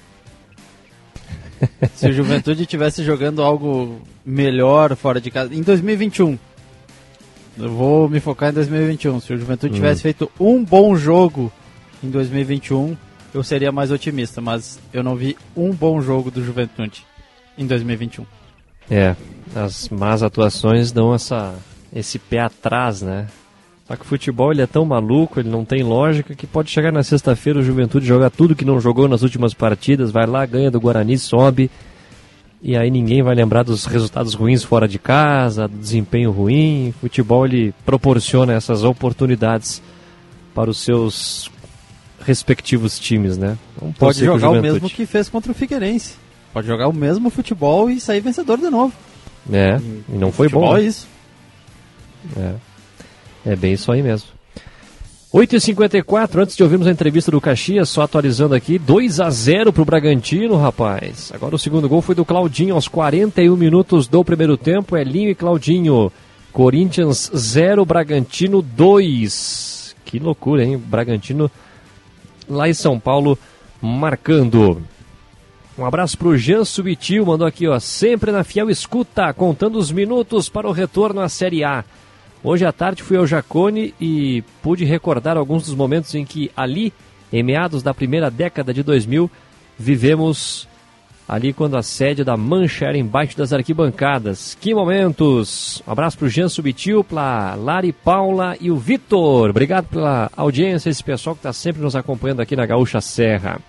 Se o Juventude estivesse jogando algo melhor fora de casa, em dois mil e vinte e um, eu vou me focar em dois mil e vinte e um, se o Juventude hum. tivesse feito um bom jogo em dois mil e vinte e um, eu seria mais otimista, mas eu não vi um bom jogo do Juventude em dois mil e vinte e um. É, as más atuações dão essa, esse pé atrás, né? Só que o futebol ele é tão maluco, ele não tem lógica, que pode chegar na sexta-feira o Juventude jogar tudo que não jogou nas últimas partidas, vai lá, ganha do Guarani, sobe, e aí ninguém vai lembrar dos resultados ruins fora de casa, do desempenho ruim. O futebol ele proporciona essas oportunidades para os seus respectivos times, né? Então, pode jogar o, o mesmo que fez contra o Figueirense. Pode jogar o mesmo futebol e sair vencedor de novo. É, e não foi futebol bom. É isso. É. É bem isso aí mesmo. oito e cinquenta e quatro, antes de ouvirmos a entrevista do Caxias, só atualizando aqui, dois a zero pro Bragantino, rapaz. Agora o segundo gol foi do Claudinho, aos quarenta e um minutos do primeiro tempo, Elinho e Claudinho. Corinthians zero, Bragantino dois. Que loucura, hein? Bragantino lá em São Paulo marcando. Um abraço pro Jean Subitil, mandou aqui, ó, sempre na fiel escuta, contando os minutos para o retorno à Série A. Hoje à tarde fui ao Jacone e pude recordar alguns dos momentos em que ali, em meados da primeira década de dois mil, vivemos ali quando a sede da Mancha era embaixo das arquibancadas. Que momentos! Um abraço para o Jean Subitil, para Lari Paula e o Vitor. Obrigado pela audiência, esse pessoal que está sempre nos acompanhando aqui na Gaúcha Serra.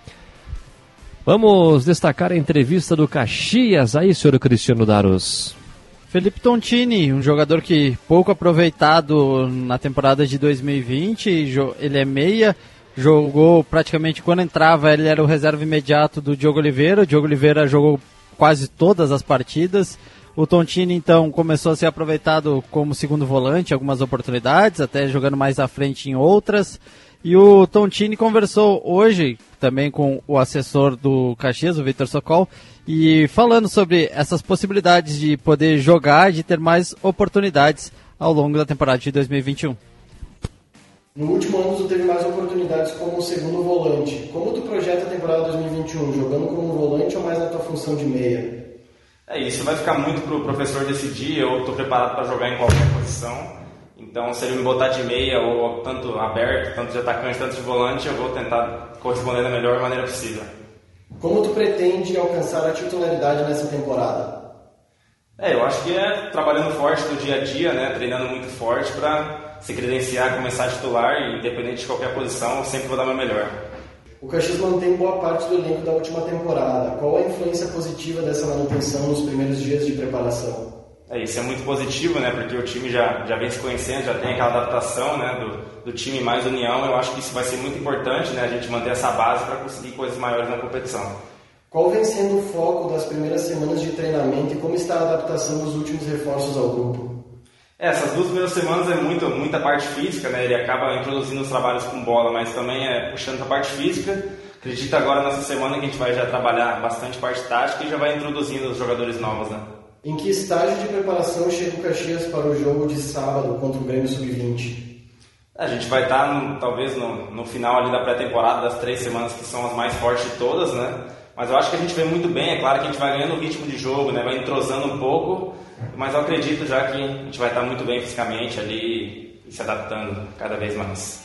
Vamos destacar a entrevista do Caxias aí, senhor Cristiano Daros. Felipe Tontini, um jogador que pouco aproveitado na temporada de dois mil e vinte, ele é meia, jogou praticamente quando entrava, ele era o reserva imediato do Diogo Oliveira, o Diogo Oliveira jogou quase todas as partidas, o Tontini então começou a ser aproveitado como segundo volante, algumas oportunidades, até jogando mais à frente em outras, E o Tontini conversou hoje também com o assessor do Caxias, o Vitor Sokol, e falando sobre essas possibilidades de poder jogar e de ter mais oportunidades ao longo da temporada de dois mil e vinte e um. No último ano tu teve mais oportunidades como segundo volante. Como tu projeta a temporada dois mil e vinte e um? Jogando como volante ou mais na tua função de meia? É, isso vai ficar muito pro professor decidir. Eu estou preparado para jogar em qualquer posição. Então, se ele me botar de meia ou tanto aberto, tanto de atacante, tanto de volante, eu vou tentar corresponder da melhor maneira possível. Como tu pretende alcançar a titularidade nessa temporada? É, eu acho que é trabalhando forte no dia a dia, né, treinando muito forte para se credenciar, começar a titular, e independente de qualquer posição, eu sempre vou dar o meu melhor. O Caxias mantém boa parte do elenco da última temporada. Qual a influência positiva dessa manutenção nos primeiros dias de preparação? É, isso é muito positivo, né, porque o time já, já vem se conhecendo, já tem aquela adaptação, né, do, do time mais união. Eu acho que isso vai ser muito importante, né, a gente manter essa base para conseguir coisas maiores na competição. Qual vem sendo o foco das primeiras semanas de treinamento e como está a adaptação dos últimos reforços ao grupo? É, essas duas primeiras semanas é muito, muita parte física, né, ele acaba introduzindo os trabalhos com bola, mas também é puxando a parte física. Acredito agora nessa semana que a gente vai já trabalhar bastante parte tática e já vai introduzindo os jogadores novos, né. Em que estágio de preparação chega o Caxias para o jogo de sábado contra o Grêmio sub vinte? A gente vai estar, no, talvez, no, no final ali da pré-temporada, das três semanas que são as mais fortes de todas, né? Mas eu acho que a gente vem muito bem. É claro que a gente vai ganhando o ritmo de jogo, né? Vai entrosando um pouco, mas eu acredito já que a gente vai estar muito bem fisicamente ali e se adaptando cada vez mais.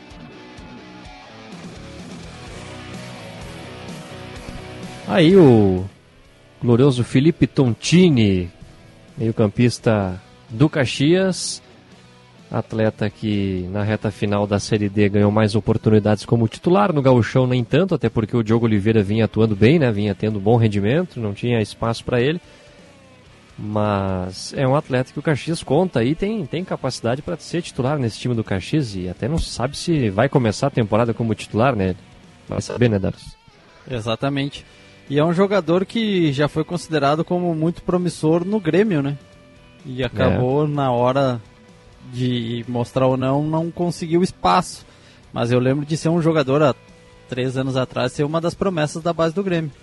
Aí o glorioso Felipe Tontini, meio-campista do Caxias, atleta que na reta final da Série D ganhou mais oportunidades como titular, no Gauchão nem tanto, até porque o Diogo Oliveira vinha atuando bem, né? Vinha tendo bom rendimento, não tinha espaço para ele, mas é um atleta que o Caxias conta aí, tem, tem capacidade para ser titular nesse time do Caxias e até não sabe se vai começar a temporada como titular, né? Vai saber, né, Daros? Exatamente. E é um jogador que já foi considerado como muito promissor no Grêmio, né? E acabou, é. na hora de mostrar ou não, não conseguiu espaço. Mas eu lembro de ser um jogador há três anos atrás, ser uma das promessas da base do Grêmio.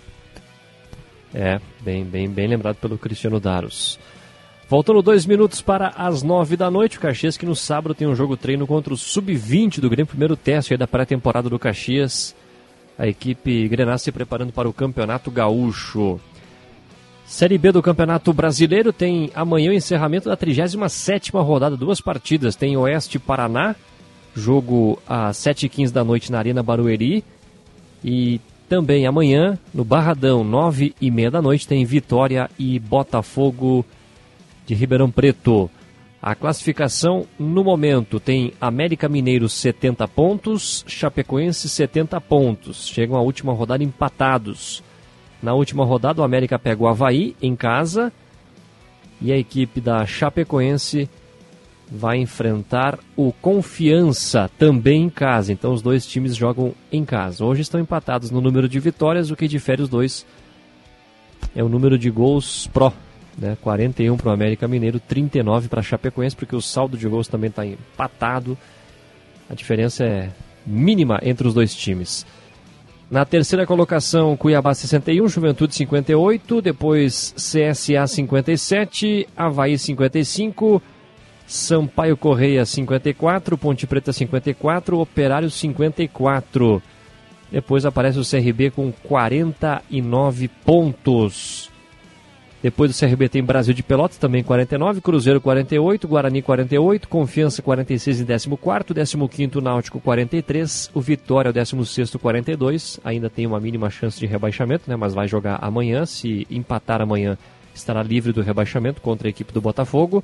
É, bem, bem, bem lembrado pelo Cristiano Daros. Faltando dois minutos para as nove da noite, o Caxias que no sábado tem um jogo treino contra o sub vinte do Grêmio, primeiro teste aí da pré-temporada do Caxias. A equipe Grená se preparando para o Campeonato Gaúcho. Série B do Campeonato Brasileiro tem amanhã o encerramento da trigésima sétima rodada, duas partidas. Tem Oeste Paraná, jogo às sete e quinze da noite na Arena Barueri. E também amanhã, no Barradão, nove e meia da noite, tem Vitória e Botafogo de Ribeirão Preto. A classificação no momento tem América Mineiro setenta pontos, Chapecoense setenta pontos. Chegam à última rodada empatados. Na última rodada o América pega o Avaí em casa e a equipe da Chapecoense vai enfrentar o Confiança também em casa. Então os dois times jogam em casa. Hoje estão empatados no número de vitórias, o que difere os dois é o número de gols pró. Né, quarenta e um para o América Mineiro, trinta e nove para a Chapecoense, porque o saldo de gols também está empatado. A diferença é mínima entre os dois times. Na terceira colocação, Cuiabá sessenta e um, Juventude cinquenta e oito, depois C S A cinquenta e sete, Avaí cinquenta e cinco, Sampaio Correia cinquenta e quatro, Ponte Preta cinquenta e quatro, Operário cinquenta e quatro. Depois aparece o C R B com quarenta e nove pontos. Depois do C R B tem Brasil de Pelotas, também quarenta e nove, Cruzeiro quarenta e oito, Guarani quarenta e oito, Confiança quarenta e seis em décimo quarto, décimo quinto Náutico quarenta e três, o Vitória o décimo sexto quarenta e dois, ainda tem uma mínima chance de rebaixamento, né, mas vai jogar amanhã, se empatar amanhã estará livre do rebaixamento contra a equipe do Botafogo.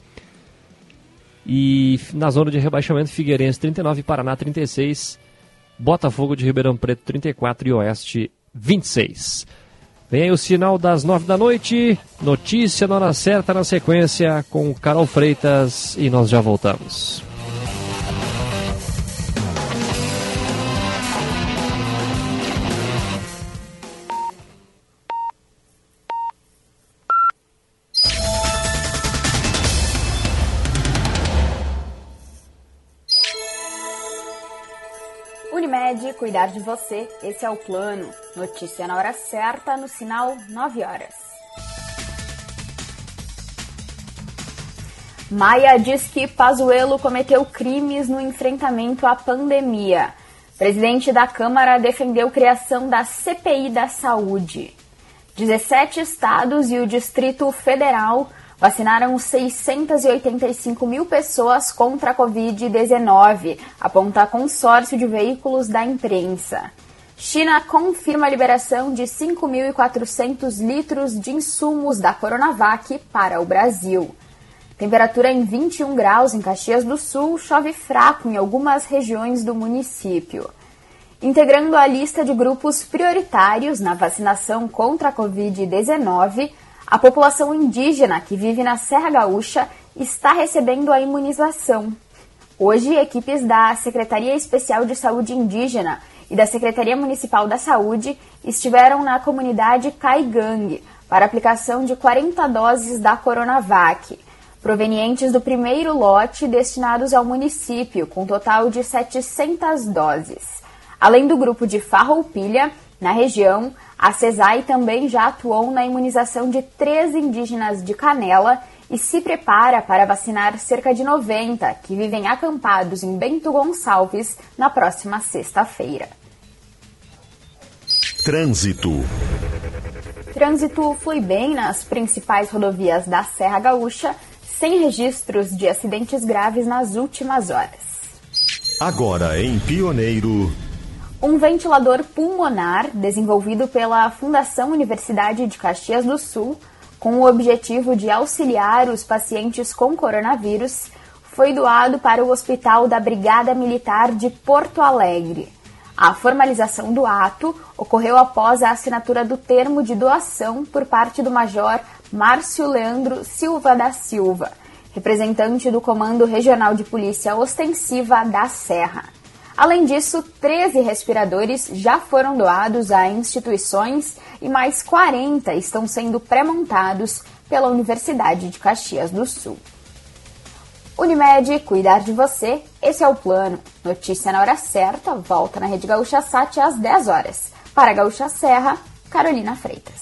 E na zona de rebaixamento, Figueirense trinta e nove, Paraná trinta e seis, Botafogo de Ribeirão Preto trinta e quatro e Oeste vinte e seis. Vem aí o sinal das nove da noite, notícia na hora certa na sequência com Carol Freitas e nós já voltamos. cuidar de você, esse é o plano. Notícia na hora certa, no sinal nove horas. Maia diz que Pazuello cometeu crimes no enfrentamento à pandemia. Presidente da Câmara defendeu criação da C P I da Saúde. dezessete estados e o Distrito Federal vacinaram seiscentas e oitenta e cinco mil pessoas contra a covid dezenove, aponta consórcio de veículos da imprensa. China confirma a liberação de cinco mil e quatrocentos litros de insumos da Coronavac para o Brasil. Temperatura em vinte e um graus em Caxias do Sul, chove fraco em algumas regiões do município. Integrando a lista de grupos prioritários na vacinação contra a covid dezenove, a população indígena que vive na Serra Gaúcha está recebendo a imunização. Hoje, equipes da Secretaria Especial de Saúde Indígena e da Secretaria Municipal da Saúde estiveram na comunidade Caigangue para aplicação de quarenta doses da Coronavac, provenientes do primeiro lote destinados ao município, com total de setecentas doses. Além do grupo de Farroupilha, na região, a CESAI também já atuou na imunização de três indígenas de Canela e se prepara para vacinar cerca de noventa que vivem acampados em Bento Gonçalves na próxima sexta-feira. Trânsito. Trânsito flui bem nas principais rodovias da Serra Gaúcha, sem registros de acidentes graves nas últimas horas. Agora em Pioneiro. Um ventilador pulmonar desenvolvido pela Fundação Universidade de Caxias do Sul, com o objetivo de auxiliar os pacientes com coronavírus, foi doado para o Hospital da Brigada Militar de Porto Alegre. A formalização do ato ocorreu após a assinatura do termo de doação por parte do Major Márcio Leandro Silva da Silva, representante do Comando Regional de Polícia Ostensiva da Serra. Além disso, treze respiradores já foram doados a instituições e mais quarenta estão sendo pré-montados pela Universidade de Caxias do Sul. Unimed, cuidar de você, esse é o plano. Notícia na hora certa, volta na Rede Gaúcha Sat às dez horas. Para a Gaúcha Serra, Carolina Freitas.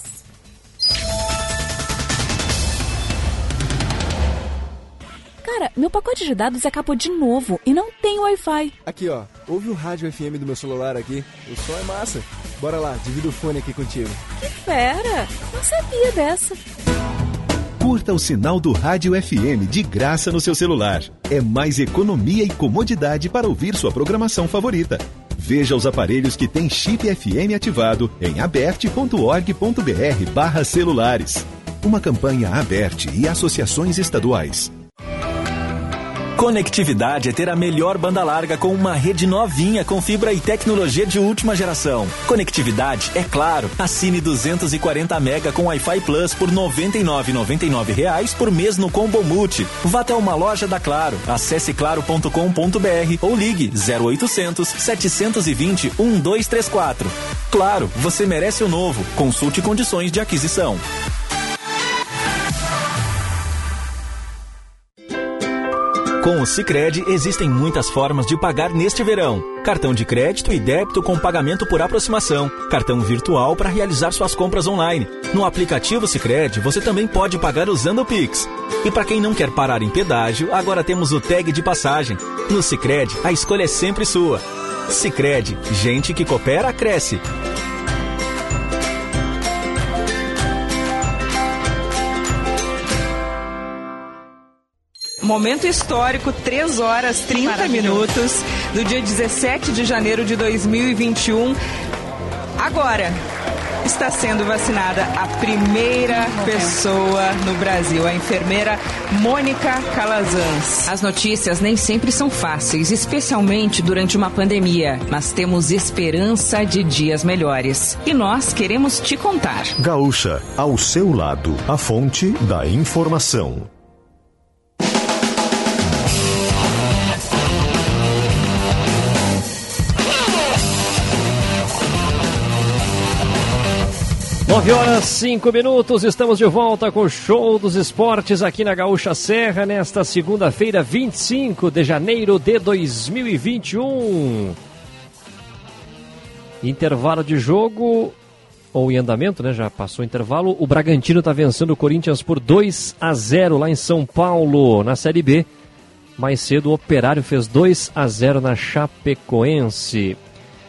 Cara, meu pacote de dados acabou de novo e não tem Wi-Fi. Aqui, ó. Ouve o rádio F M do meu celular aqui. O som é massa. Bora lá, divido o fone aqui contigo. Que fera! Não sabia dessa. Curta o sinal do Rádio F M de graça no seu celular. É mais economia e comodidade para ouvir sua programação favorita. Veja os aparelhos que têm chip F M ativado em aberte ponto org ponto br barra celulares. Uma campanha Aberte e associações estaduais. Conectividade é ter a melhor banda larga com uma rede novinha com fibra e tecnologia de última geração. Conectividade é Claro. Assine duzentos e quarenta mega com Wi-Fi Plus por noventa e nove reais e noventa e nove centavos por mês no Combo Multi. Vá até uma loja da Claro. Acesse claro ponto com ponto br ou ligue zero oitocentos, setecentos e vinte, doze trinta e quatro. Claro, você merece o novo. Consulte condições de aquisição. Com o Sicredi, existem muitas formas de pagar neste verão. Cartão de crédito e débito com pagamento por aproximação. Cartão virtual para realizar suas compras online. No aplicativo Sicredi, você também pode pagar usando o Pix. E para quem não quer parar em pedágio, agora temos o tag de passagem. No Sicredi, a escolha é sempre sua. Sicredi, gente que coopera, cresce. Momento histórico, três horas e trinta minutos, do dia dezessete de janeiro de dois mil e vinte e um. Agora está sendo vacinada a primeira pessoa no Brasil, a enfermeira Mônica Calazans. As notícias nem sempre são fáceis, especialmente durante uma pandemia, mas temos esperança de dias melhores. E nós queremos te contar. Gaúcha, ao seu lado, a fonte da informação. nove horas e cinco minutos, estamos de volta com o Show dos Esportes aqui na Gaúcha Serra, nesta segunda-feira, vinte e cinco de janeiro de dois mil e vinte e um. Intervalo de jogo, ou em andamento, né? Já passou o intervalo. O Bragantino está vencendo o Corinthians por dois a zero lá em São Paulo, na Série B. Mais cedo o Operário fez dois a zero na Chapecoense.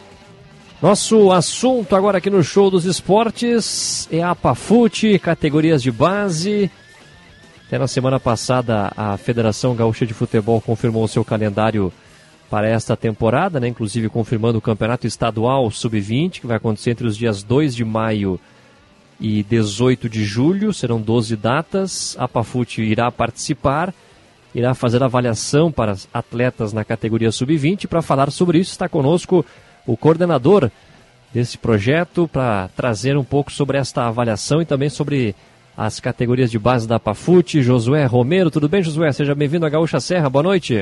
Nosso assunto agora aqui no Show dos Esportes é a APAFUT, categorias de base. Até na semana passada a Federação Gaúcha de Futebol confirmou o seu calendário para esta temporada, né? Inclusive confirmando o Campeonato Estadual sub vinte, que vai acontecer entre os dias dois de maio e dezoito de julho, serão doze datas. A APAFUT irá participar, irá fazer avaliação para atletas na categoria sub vinte. Para falar sobre isso está conosco o coordenador desse projeto, para trazer um pouco sobre esta avaliação e também sobre as categorias de base da APAFUT, Josué Romero. Tudo bem, Josué? Seja bem-vindo à Gaúcha Serra, boa noite.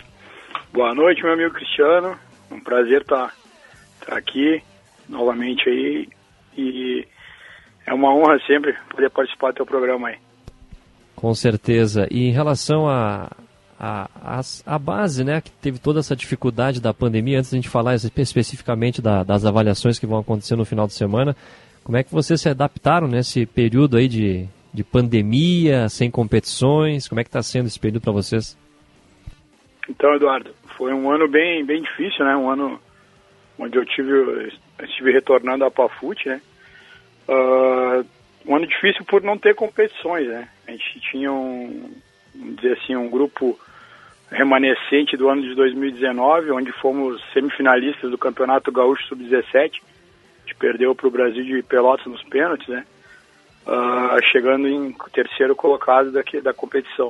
Boa noite, meu amigo Cristiano, um prazer estar tá, tá aqui novamente aí, e é uma honra sempre poder participar do teu programa aí. Com certeza. E em relação a A, a, a base, né, que teve toda essa dificuldade da pandemia, antes de a gente falar especificamente da, das avaliações que vão acontecer no final de semana, como é que vocês se adaptaram nesse período aí de, de pandemia, sem competições? Como é que está sendo esse período para vocês? Então, Eduardo, foi um ano bem, bem difícil, né, um ano onde eu tive, eu estive retornando à APAFUT, né, uh, um ano difícil por não ter competições, né, a gente tinha um, vamos dizer assim, um grupo remanescente do ano de dois mil e dezenove, onde fomos semifinalistas do Campeonato Gaúcho sub dezessete, a gente perdeu para o Brasil de Pelotas nos pênaltis, né, uh, chegando em terceiro colocado daqui, da competição.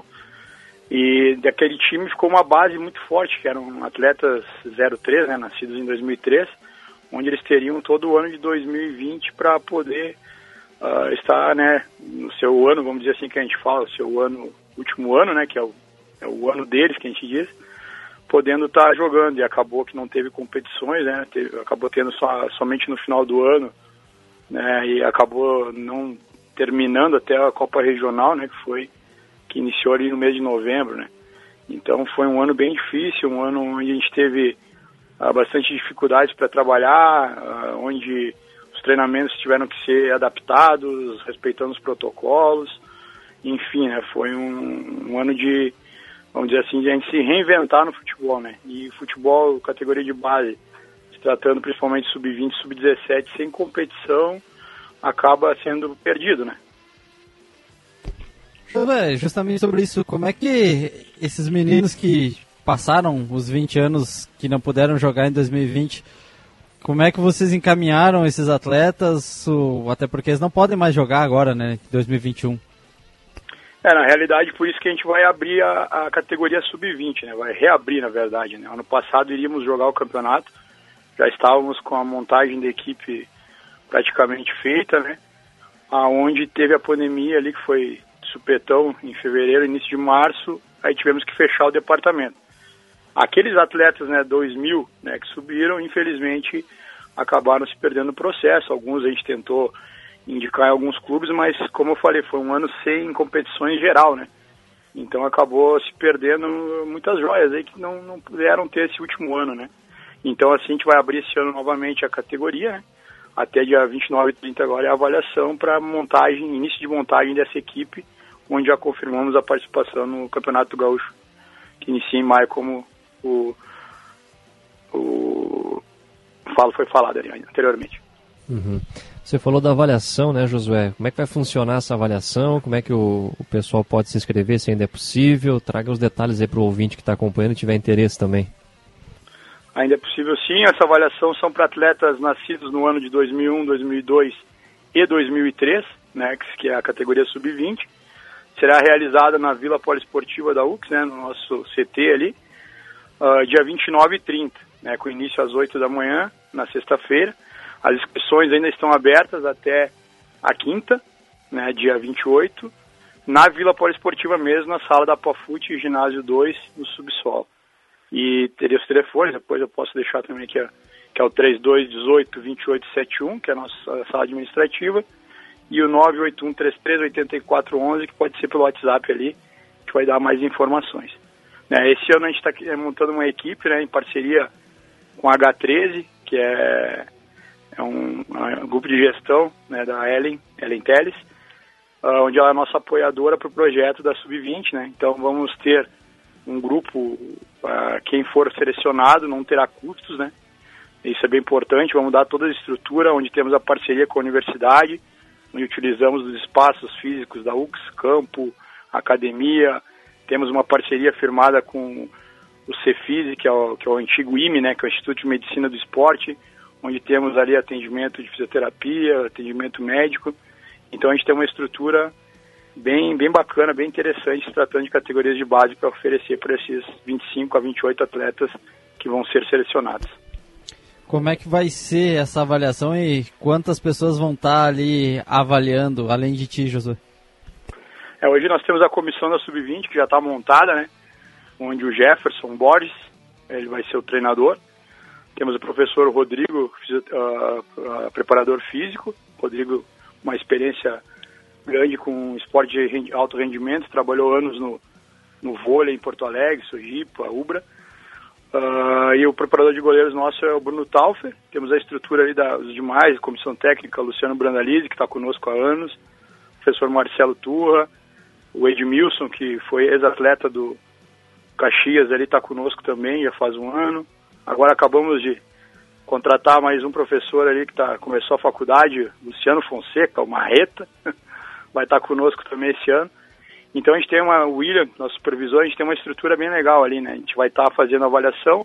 E daquele time ficou uma base muito forte, que eram atletas zero três, né, nascidos em dois mil e três, onde eles teriam todo o ano de dois mil e vinte para poder uh, estar, né, no seu ano, vamos dizer assim que a gente fala, o seu ano, último ano, né, que é o, é o ano deles, que a gente diz, podendo estar jogando, e acabou que não teve competições, né, teve, acabou tendo só, somente no final do ano, né, e acabou não terminando até a Copa Regional, né, que foi, que iniciou ali no mês de novembro, né, então foi um ano bem difícil, um ano onde a gente teve uh, bastante dificuldades para trabalhar, uh, onde os treinamentos tiveram que ser adaptados, respeitando os protocolos. Enfim, né, foi um, um ano de, vamos dizer assim, de a gente se reinventar no futebol, né? E futebol, categoria de base, se tratando principalmente sub vinte, sub dezessete, sem competição, acaba sendo perdido, né? Justamente sobre isso, como é que esses meninos que passaram os vinte anos, que não puderam jogar em dois mil e vinte, como é que vocês encaminharam esses atletas, o, até porque eles não podem mais jogar agora, né, em dois mil e vinte e um? É, na realidade, por isso que a gente vai abrir a, a categoria sub vinte, né? Vai reabrir, na verdade, né? Ano passado iríamos jogar o campeonato, já estávamos com a montagem da equipe praticamente feita, né? Aonde teve a pandemia ali, que foi de supetão, em fevereiro, início de março, aí tivemos que fechar o departamento. Aqueles atletas, né, dois mil, né, que subiram, infelizmente, acabaram se perdendo no processo. Alguns a gente tentou indicar em alguns clubes, mas, como eu falei, foi um ano sem competições em geral, né? Então acabou se perdendo muitas joias aí que não, não puderam ter esse último ano, né? Então, assim, a gente vai abrir esse ano novamente a categoria, né? Até dia vinte e nove e trinta agora é a avaliação para montagem, início de montagem dessa equipe, onde já confirmamos a participação no Campeonato Gaúcho, que inicia em maio, como o, o falo foi falado ali anteriormente. Uhum. Você falou da avaliação, né, Josué? Como é que vai funcionar essa avaliação? Como é que o, o pessoal pode se inscrever, se ainda é possível? Traga os detalhes aí para o ouvinte que está acompanhando e tiver interesse também. Ainda é possível, sim. Essa avaliação são para atletas nascidos no ano de dois mil e um, dois mil e dois e dois mil e três, né, que é a categoria sub vinte. Será realizada na Vila Poliesportiva da U C S, né, no nosso C T ali, uh, dia vinte e nove e trinta, né, com início às oito da manhã, na sexta-feira. As inscrições ainda estão abertas até a quinta, né, dia vinte e oito, na Vila Poliesportiva mesmo, na sala da APAFUT, ginásio dois, no subsolo. E teria os telefones, depois eu posso deixar também aqui, que é o trinta e dois, dezoito, vinte e oito, setenta e um, que é a nossa sala administrativa, e o nove oito um, trinta e três, oitenta e quatro, onze, que pode ser pelo WhatsApp ali, que vai dar mais informações. Né, esse ano a gente está montando uma equipe, né, em parceria com a H treze, que é é um, um grupo de gestão, né, da Ellen, Ellen Teles, uh, onde ela é a nossa apoiadora para o projeto da sub vinte, né? Então vamos ter um grupo, uh, quem for selecionado não terá custos, né? Isso é bem importante, vamos dar toda a estrutura, onde temos a parceria com a universidade, onde utilizamos os espaços físicos da U C S, campo, academia, temos uma parceria firmada com o Cefise, que é o, que é o antigo I M E, né, que é o Instituto de Medicina do Esporte, onde temos ali atendimento de fisioterapia, atendimento médico. Então a gente tem uma estrutura bem, bem bacana, bem interessante, se tratando de categorias de base para oferecer para esses vinte e cinco a vinte e oito atletas que vão ser selecionados. Como é que vai ser essa avaliação e quantas pessoas vão estar ali avaliando, além de ti, Josué? É, hoje nós temos a comissão da sub vinte, que já está montada, né? Onde o Jefferson Borges, ele vai ser o treinador. Temos o professor Rodrigo, uh, uh, preparador físico. Rodrigo, uma experiência grande com esporte de alto rendimento, trabalhou anos no, no vôlei em Porto Alegre, Sojipa, Ubra. Uh, e o preparador de goleiros nosso é o Bruno Taufer. Temos a estrutura ali dos demais, comissão técnica, Luciano Brandalize, que está conosco há anos, o professor Marcelo Turra, o Edmilson, que foi ex-atleta do Caxias, ele está conosco também, já faz um ano. Agora acabamos de contratar mais um professor ali que tá, começou a faculdade, Luciano Fonseca, o Marreta, vai estar tá conosco também esse ano. Então a gente tem uma, o William, nosso supervisor, a gente tem uma estrutura bem legal ali, né? A gente vai estar tá fazendo avaliação,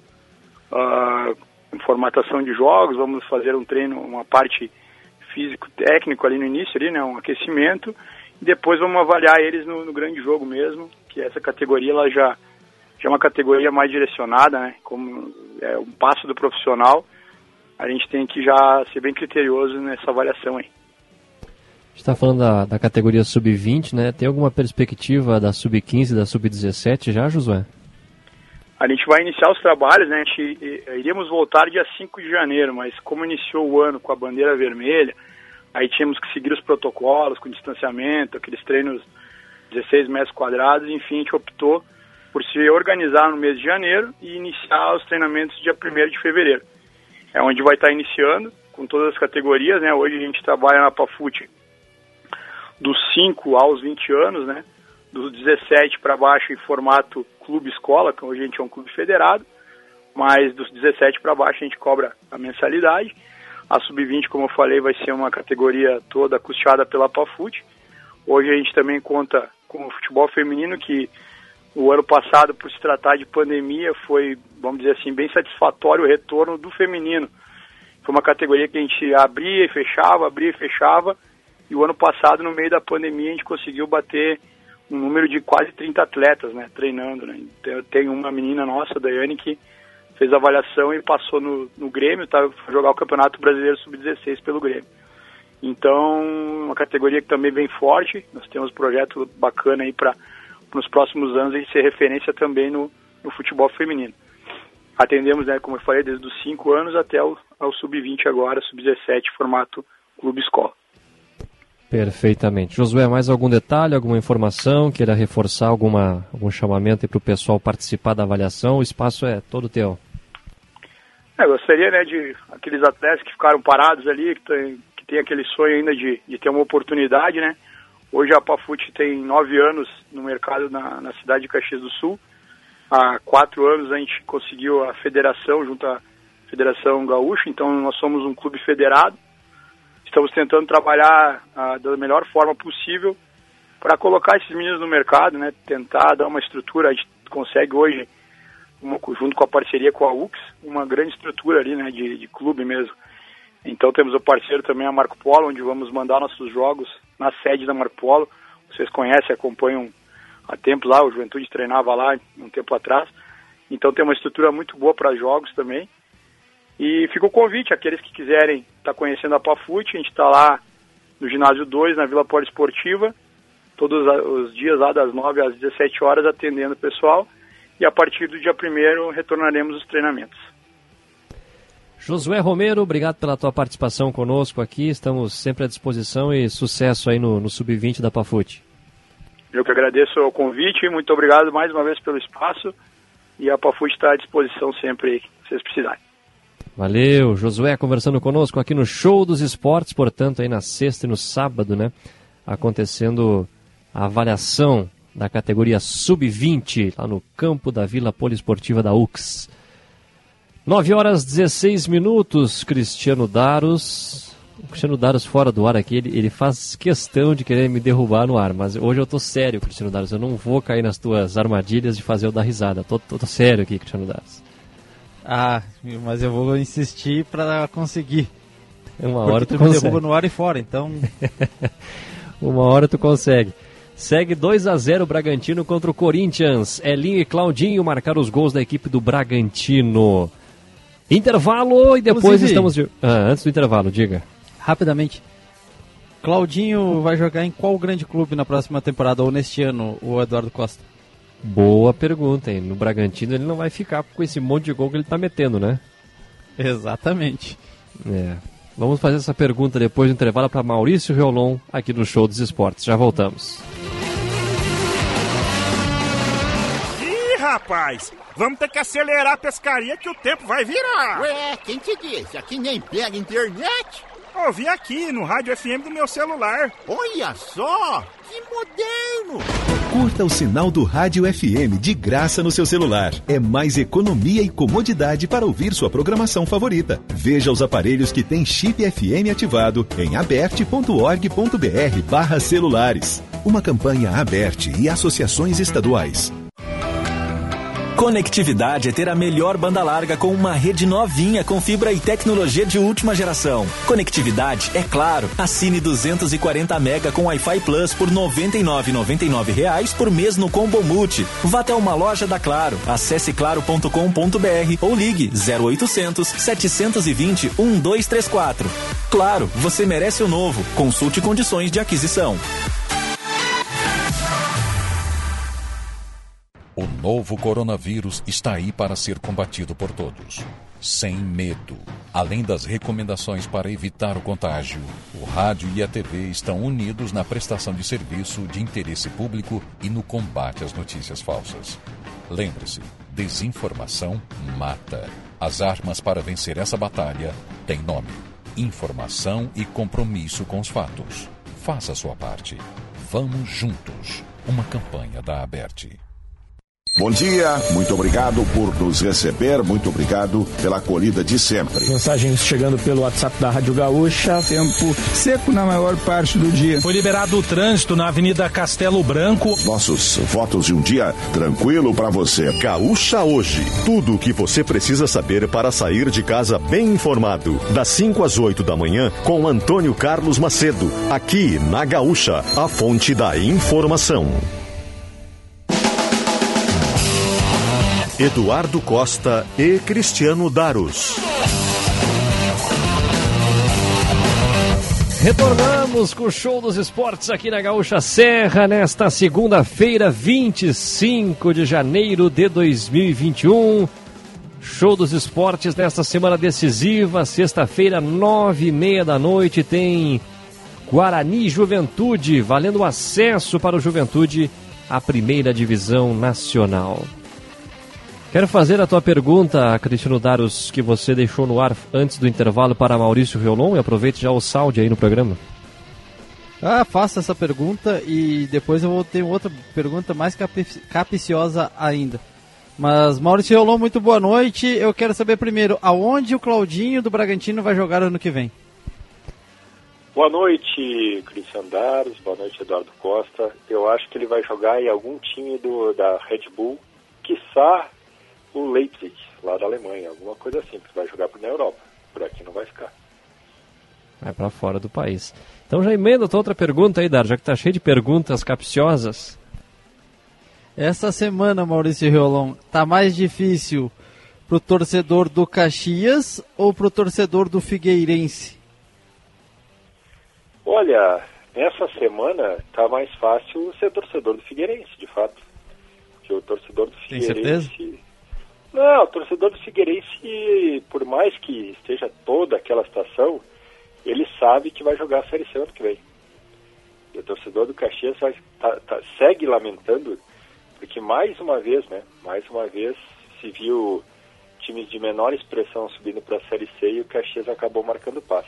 uh, formatação de jogos, vamos fazer um treino, uma parte físico-técnico ali no início, ali, né? Um aquecimento, e depois vamos avaliar eles no, no grande jogo mesmo, que essa categoria ela já que é uma categoria mais direcionada, né? Como é um passo do profissional, a gente tem que já ser bem criterioso nessa avaliação aí. A gente está falando da, da categoria sub vinte, né? Tem alguma perspectiva da sub quinze e da sub dezessete já, Josué? A gente vai iniciar os trabalhos, né? A gente iríamos voltar dia cinco de janeiro, mas como iniciou o ano com a bandeira vermelha, aí tínhamos que seguir os protocolos com distanciamento, aqueles treinos dezesseis metros quadrados, enfim, a gente optou por se organizar no mês de janeiro e iniciar os treinamentos dia primeiro de fevereiro. É onde vai estar iniciando, com todas as categorias, né? Hoje a gente trabalha na Pafute dos cinco aos vinte anos, né? Dos dezessete para baixo em formato clube-escola, que hoje a gente é um clube federado, mas dos dezessete para baixo a gente cobra a mensalidade. A sub vinte, como eu falei, vai ser uma categoria toda custeada pela Pafute. Hoje a gente também conta com o futebol feminino, que o ano passado, por se tratar de pandemia, foi, vamos dizer assim, bem satisfatório o retorno do feminino. Foi uma categoria que a gente abria e fechava, abria e fechava, e o ano passado, no meio da pandemia, a gente conseguiu bater um número de quase trinta atletas, né, treinando, né. Tem uma menina nossa, a Daiane, que fez a avaliação e passou no, no Grêmio, tá, foi jogar o Campeonato Brasileiro sub dezesseis pelo Grêmio. Então, uma categoria que também vem forte, nós temos um projeto bacana aí para nos próximos anos a gente ser referência também no, no futebol feminino. Atendemos, né, como eu falei, desde os cinco anos até o ao sub vinte agora, sub dezessete, formato clube-escola. Perfeitamente. Josué, mais algum detalhe, alguma informação, queira reforçar alguma, algum chamamento para o pessoal participar da avaliação? O espaço é todo teu. É, gostaria, né, de aqueles atletas que ficaram parados ali, que tem, que tem aquele sonho ainda de, de ter uma oportunidade, né? Hoje a Pafute tem nove anos no mercado na, na cidade de Caxias do Sul. Há quatro anos a gente conseguiu a federação junto à Federação Gaúcha, então nós somos um clube federado. Estamos tentando trabalhar ah, da melhor forma possível para colocar esses meninos no mercado, né? Tentar dar uma estrutura. A gente consegue hoje, uma, junto com a parceria com a U C S, uma grande estrutura ali, né? De, de clube mesmo. Então temos o parceiro também, a Marco Polo, onde vamos mandar nossos jogos na sede da Marco Polo. Vocês conhecem, acompanham há tempo lá, o Juventude treinava lá um tempo atrás. Então tem uma estrutura muito boa para jogos também. E fica o convite, aqueles que quiserem estar conhecendo a Pafute, a gente está lá no Ginásio dois, na Vila Poliesportiva, todos os dias lá das nove às dezessete horas atendendo o pessoal. E a partir do dia primeiro retornaremos os treinamentos. Josué Romero, obrigado pela tua participação conosco aqui, estamos sempre à disposição e sucesso aí no, no sub vinte da Pafute. Eu que agradeço o convite, muito obrigado mais uma vez pelo espaço e a Pafute está à disposição sempre aí, se vocês precisarem. Valeu, Josué conversando conosco aqui no Show dos Esportes, portanto, aí na sexta e no sábado, né? Acontecendo a avaliação da categoria sub vinte, lá no campo da Vila Poliesportiva da U C S. nove horas e dezesseis minutos, Cristiano Daros. O Cristiano Daros fora do ar aqui, ele, ele faz questão de querer me derrubar no ar, mas hoje eu tô sério, Cristiano Daros, eu não vou cair nas tuas armadilhas de fazer eu dar risada, tô, tô, tô sério aqui, Cristiano Daros. Ah, mas eu vou insistir para conseguir. Uma Porque hora tu, tu consegue. me derruba no ar e fora, então... Uma hora tu consegue. Segue dois a zero o Bragantino contra o Corinthians. Elinho e Claudinho marcaram os gols da equipe do Bragantino. Intervalo e depois Inclusive, estamos... De... Ah, antes do intervalo, diga. Rapidamente. Claudinho vai jogar em qual grande clube na próxima temporada ou neste ano, o Eduardo Costa? Boa pergunta, hein? No Bragantino ele não vai ficar com esse monte de gol que ele tá metendo, né? Exatamente. É. Vamos fazer essa pergunta depois do intervalo para Maurício Riolon aqui no Show dos Esportes. Já voltamos. Ih, rapaz! Vamos ter que acelerar a pescaria que o tempo vai virar! Ué, quem te disse? Aqui nem pega internet? Ouvi aqui no rádio F M do meu celular. Olha só! Que moderno! Curta o sinal do Rádio F M de graça no seu celular. É mais economia e comodidade para ouvir sua programação favorita. Veja os aparelhos que têm chip F M ativado em aberte ponto org ponto br barra celulares. Uma campanha Aberte e associações estaduais. Conectividade é ter a melhor banda larga com uma rede novinha com fibra e tecnologia de última geração. Conectividade é Claro. Assine duzentos e quarenta mega com Wi-Fi Plus por noventa e nove reais e noventa e nove centavos por mês no Combo Multi. Vá até uma loja da Claro. Acesse claro ponto com ponto br ou ligue zero oitocentos, setecentos e vinte, doze trinta e quatro. Claro, você merece o novo. Consulte condições de aquisição. O novo coronavírus está aí para ser combatido por todos, sem medo. Além das recomendações para evitar o contágio, o rádio e a T V estão unidos na prestação de serviço de interesse público e no combate às notícias falsas. Lembre-se, desinformação mata. As armas para vencer essa batalha têm nome: informação e compromisso com os fatos. Faça a sua parte. Vamos juntos. Uma campanha da Aberte. Bom dia, muito obrigado por nos receber, muito obrigado pela acolhida de sempre. Mensagens chegando pelo WhatsApp da Rádio Gaúcha. Tempo seco na maior parte do dia. Foi liberado o trânsito na Avenida Castelo Branco. Nossos votos de um dia tranquilo para você. Gaúcha Hoje. Tudo o que você precisa saber para sair de casa bem informado. Das cinco às oito da manhã, com Antônio Carlos Macedo. Aqui na Gaúcha, a fonte da informação. Eduardo Costa e Cristiano Daros. Retornamos com o Show dos Esportes aqui na Gaúcha Serra nesta segunda-feira, vinte e cinco de janeiro de dois mil e vinte e um. Show dos Esportes nesta semana decisiva, sexta-feira, nove e meia da noite, tem Guarani Juventude, valendo o acesso para o Juventude à primeira divisão nacional. Quero fazer a tua pergunta, Cristiano Daros, que você deixou no ar antes do intervalo para Maurício Riolon, e aproveite já o salde aí no programa. Ah, faça essa pergunta e depois eu vou ter outra pergunta mais capciosa ainda. Mas, Maurício Riolon, muito boa noite. Eu quero saber primeiro, aonde o Claudinho do Bragantino vai jogar ano que vem? Boa noite, Cristiano Daros, boa noite, Eduardo Costa. Eu acho que ele vai jogar em algum time do, da Red Bull, quiçá o Leipzig, lá da Alemanha, alguma coisa assim, porque vai jogar na Europa, por aqui não vai ficar. Vai para fora do país. Então já emenda tua outra pergunta aí, Dar, já que tá cheio de perguntas capciosas. Essa semana, Maurício Riolon, tá mais difícil pro torcedor do Caxias ou pro torcedor do Figueirense? Olha, nessa semana tá mais fácil ser torcedor do Figueirense, de fato. Porque o torcedor do Figueirense... Tem certeza? Não, o torcedor do Figueirense, por mais que esteja toda aquela situação, ele sabe que vai jogar a Série C ano que vem. E o torcedor do Caxias vai, tá, tá, segue lamentando, porque mais uma vez, né, mais uma vez se viu times de menor expressão subindo para a Série C e o Caxias acabou marcando passo.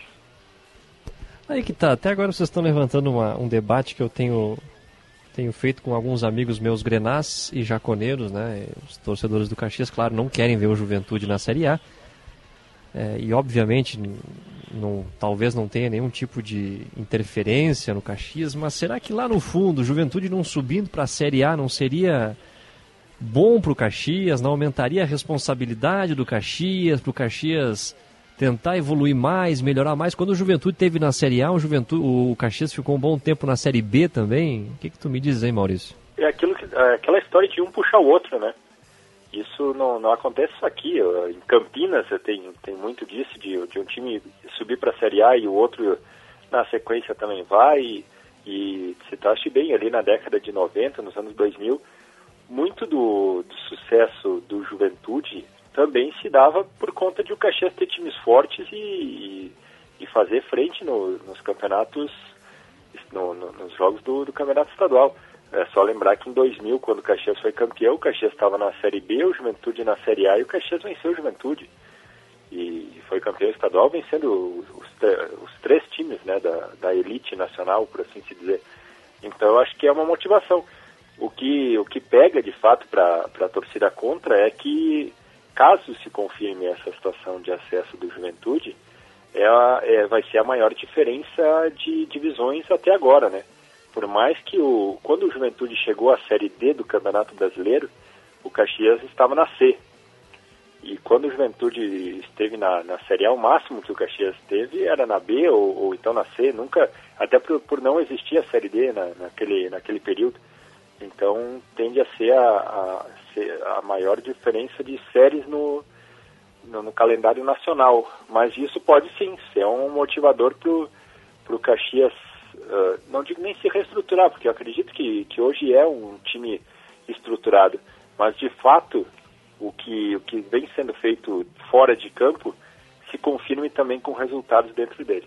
Aí que tá, até agora vocês estão levantando uma, um debate que eu tenho, tenho feito com alguns amigos meus grenás e jaconeiros, né? Os torcedores do Caxias, claro, não querem ver o Juventude na Série A. É, e obviamente não, talvez não tenha nenhum tipo de interferência no Caxias, mas será que lá no fundo o Juventude não subindo para a Série A não seria bom para o Caxias, não aumentaria a responsabilidade do Caxias, para o Caxias tentar evoluir mais, melhorar mais? Quando o Juventude teve na Série A, o, Juventude, o Caxias ficou um bom tempo na Série B também. O que, que tu me diz aí, Maurício? É, aquilo que, é aquela história de um puxar o outro, né? Isso não, não acontece só aqui. Em Campinas tem, tem muito disso, de, de um time subir para a Série A e o outro na sequência também vai. E, e citaste bem, ali na década de noventa, nos anos dois mil, muito do, do sucesso do Juventude também se dava por conta de o Caxias ter times fortes e, e, e fazer frente no, nos campeonatos, no, no, nos jogos do, do campeonato estadual. É só lembrar que em dois mil, quando o Caxias foi campeão, o Caxias estava na Série B, o Juventude na Série A, e o Caxias venceu o Juventude. E foi campeão estadual vencendo os, os, os três times, né, da, da elite nacional, por assim se dizer. Então eu acho que é uma motivação. O que, o que pega, de fato, para a torcida contra é que, caso se confirme essa situação de acesso do Juventude, é a, é, vai ser a maior diferença de divisões até agora, né? Por mais que, o, quando o Juventude chegou à Série D do Campeonato Brasileiro, o Caxias estava na C. E quando o Juventude esteve na, na Série A, o máximo que o Caxias teve era na B ou, ou então na C, nunca, até por, por não existir a Série D na, naquele, naquele período. Então tende a ser a, a, ser a maior diferença de séries no, no, no calendário nacional. Mas isso pode sim ser um motivador para o Caxias, uh, não digo nem se reestruturar, porque eu acredito que, que hoje é um time estruturado, mas de fato o que, o que vem sendo feito fora de campo se confirme também com resultados dentro dele.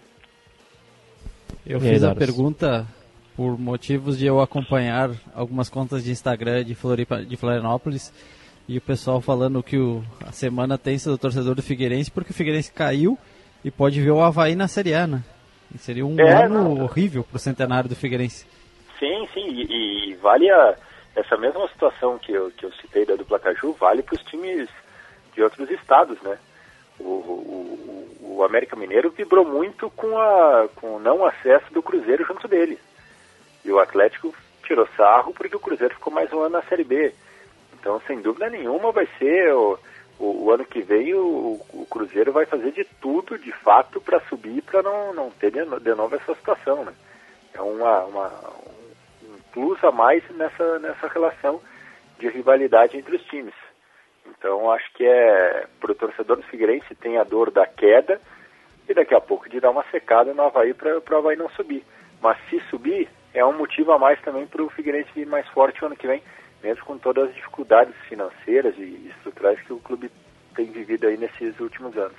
Eu fiz a pergunta por motivos de eu acompanhar algumas contas de Instagram de, Floripa, de Florianópolis, e o pessoal falando que o, a semana tensa do torcedor do Figueirense, porque o Figueirense caiu e pode ver o Avaí na Série A, né? E seria um é, ano não. horrível para o centenário do Figueirense. Sim, sim, e, e vale a, essa mesma situação que eu, que eu citei da dupla Caju, vale para os times de outros estados, né? O, o, o América Mineiro vibrou muito com, a, com o não acesso do Cruzeiro junto dele. E o Atlético tirou sarro porque o Cruzeiro ficou mais um ano na Série B. Então, sem dúvida nenhuma, vai ser o, o, o ano que vem o, o Cruzeiro vai fazer de tudo, de fato, para subir, para não, não ter de, de novo essa situação, né? É uma, uma, um plus a mais nessa, nessa relação de rivalidade entre os times. Então, acho que é para o torcedor do Figueirense tem a dor da queda e daqui a pouco de dar uma secada no Avaí para o Avaí não subir. Mas se subir, é um motivo a mais também para o Figueirense vir mais forte o ano que vem, mesmo com todas as dificuldades financeiras e estruturais que o clube tem vivido aí nesses últimos anos.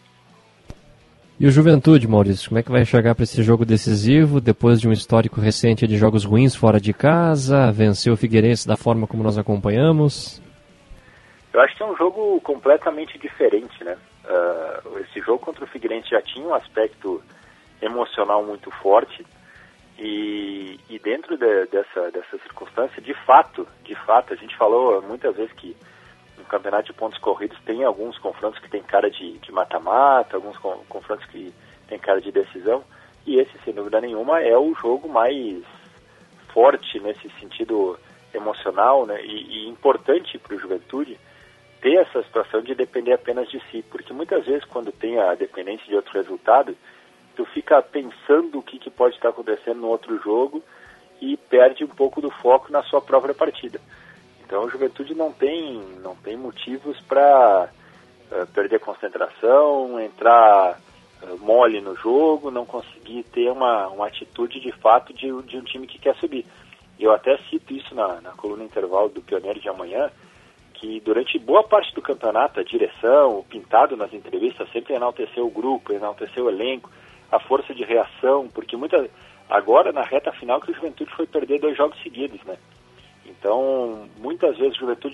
E o Juventude, Maurício, como é que vai chegar para esse jogo decisivo, depois de um histórico recente de jogos ruins fora de casa, vencer o Figueirense da forma como nós acompanhamos? Eu acho que é um jogo completamente diferente, né? Uh, esse jogo contra o Figueirense já tinha um aspecto emocional muito forte, e, e dentro de, dessa, dessa circunstância, de fato, de fato, a gente falou muitas vezes que no campeonato de pontos corridos tem alguns confrontos que tem cara de, de mata-mata, alguns confrontos que tem cara de decisão, e esse, sem dúvida nenhuma, é o jogo mais forte nesse sentido emocional, né? E, e importante para o Juventude ter essa situação de depender apenas de si, porque muitas vezes quando tem a dependência de outro resultado, tu fica pensando o que, que pode estar acontecendo no outro jogo e perde um pouco do foco na sua própria partida. Então a Juventude não tem, não tem motivos para uh, perder concentração, entrar uh, mole no jogo, não conseguir ter uma, uma atitude de fato de, de um time que quer subir. Eu até cito isso na, na coluna intervalo do Pioneiro de amanhã, que durante boa parte do campeonato, a direção, o Pintado nas entrevistas sempre enalteceu o grupo, enalteceu o elenco, a força de reação, porque muita, agora na reta final que o Juventude foi perder dois jogos seguidos, né? Então, muitas vezes o Juventude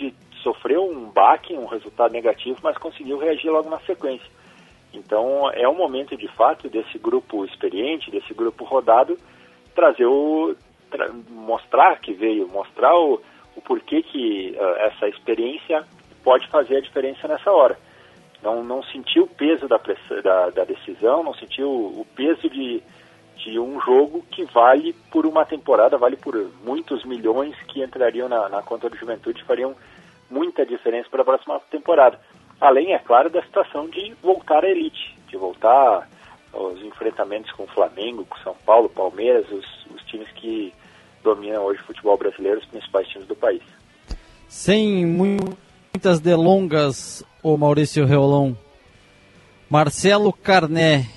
sofreu um baque, um resultado negativo, mas conseguiu reagir logo na sequência. Então é um momento de fato desse grupo experiente, desse grupo rodado, trazer o, tra, mostrar que veio, mostrar o, o porquê que uh, essa experiência pode fazer a diferença nessa hora. Não, não sentiu o peso da, da, da decisão, não sentiu o peso de, de um jogo que vale por uma temporada, vale por muitos milhões que entrariam na, na conta do Juventude e fariam muita diferença para a próxima temporada. Além, é claro, da situação de voltar à elite, de voltar aos enfrentamentos com o Flamengo, com São Paulo, Palmeiras, os, os times que dominam hoje o futebol brasileiro, os principais times do país. Sem muitas delongas, ô Maurício Reolon, Marcelo Carné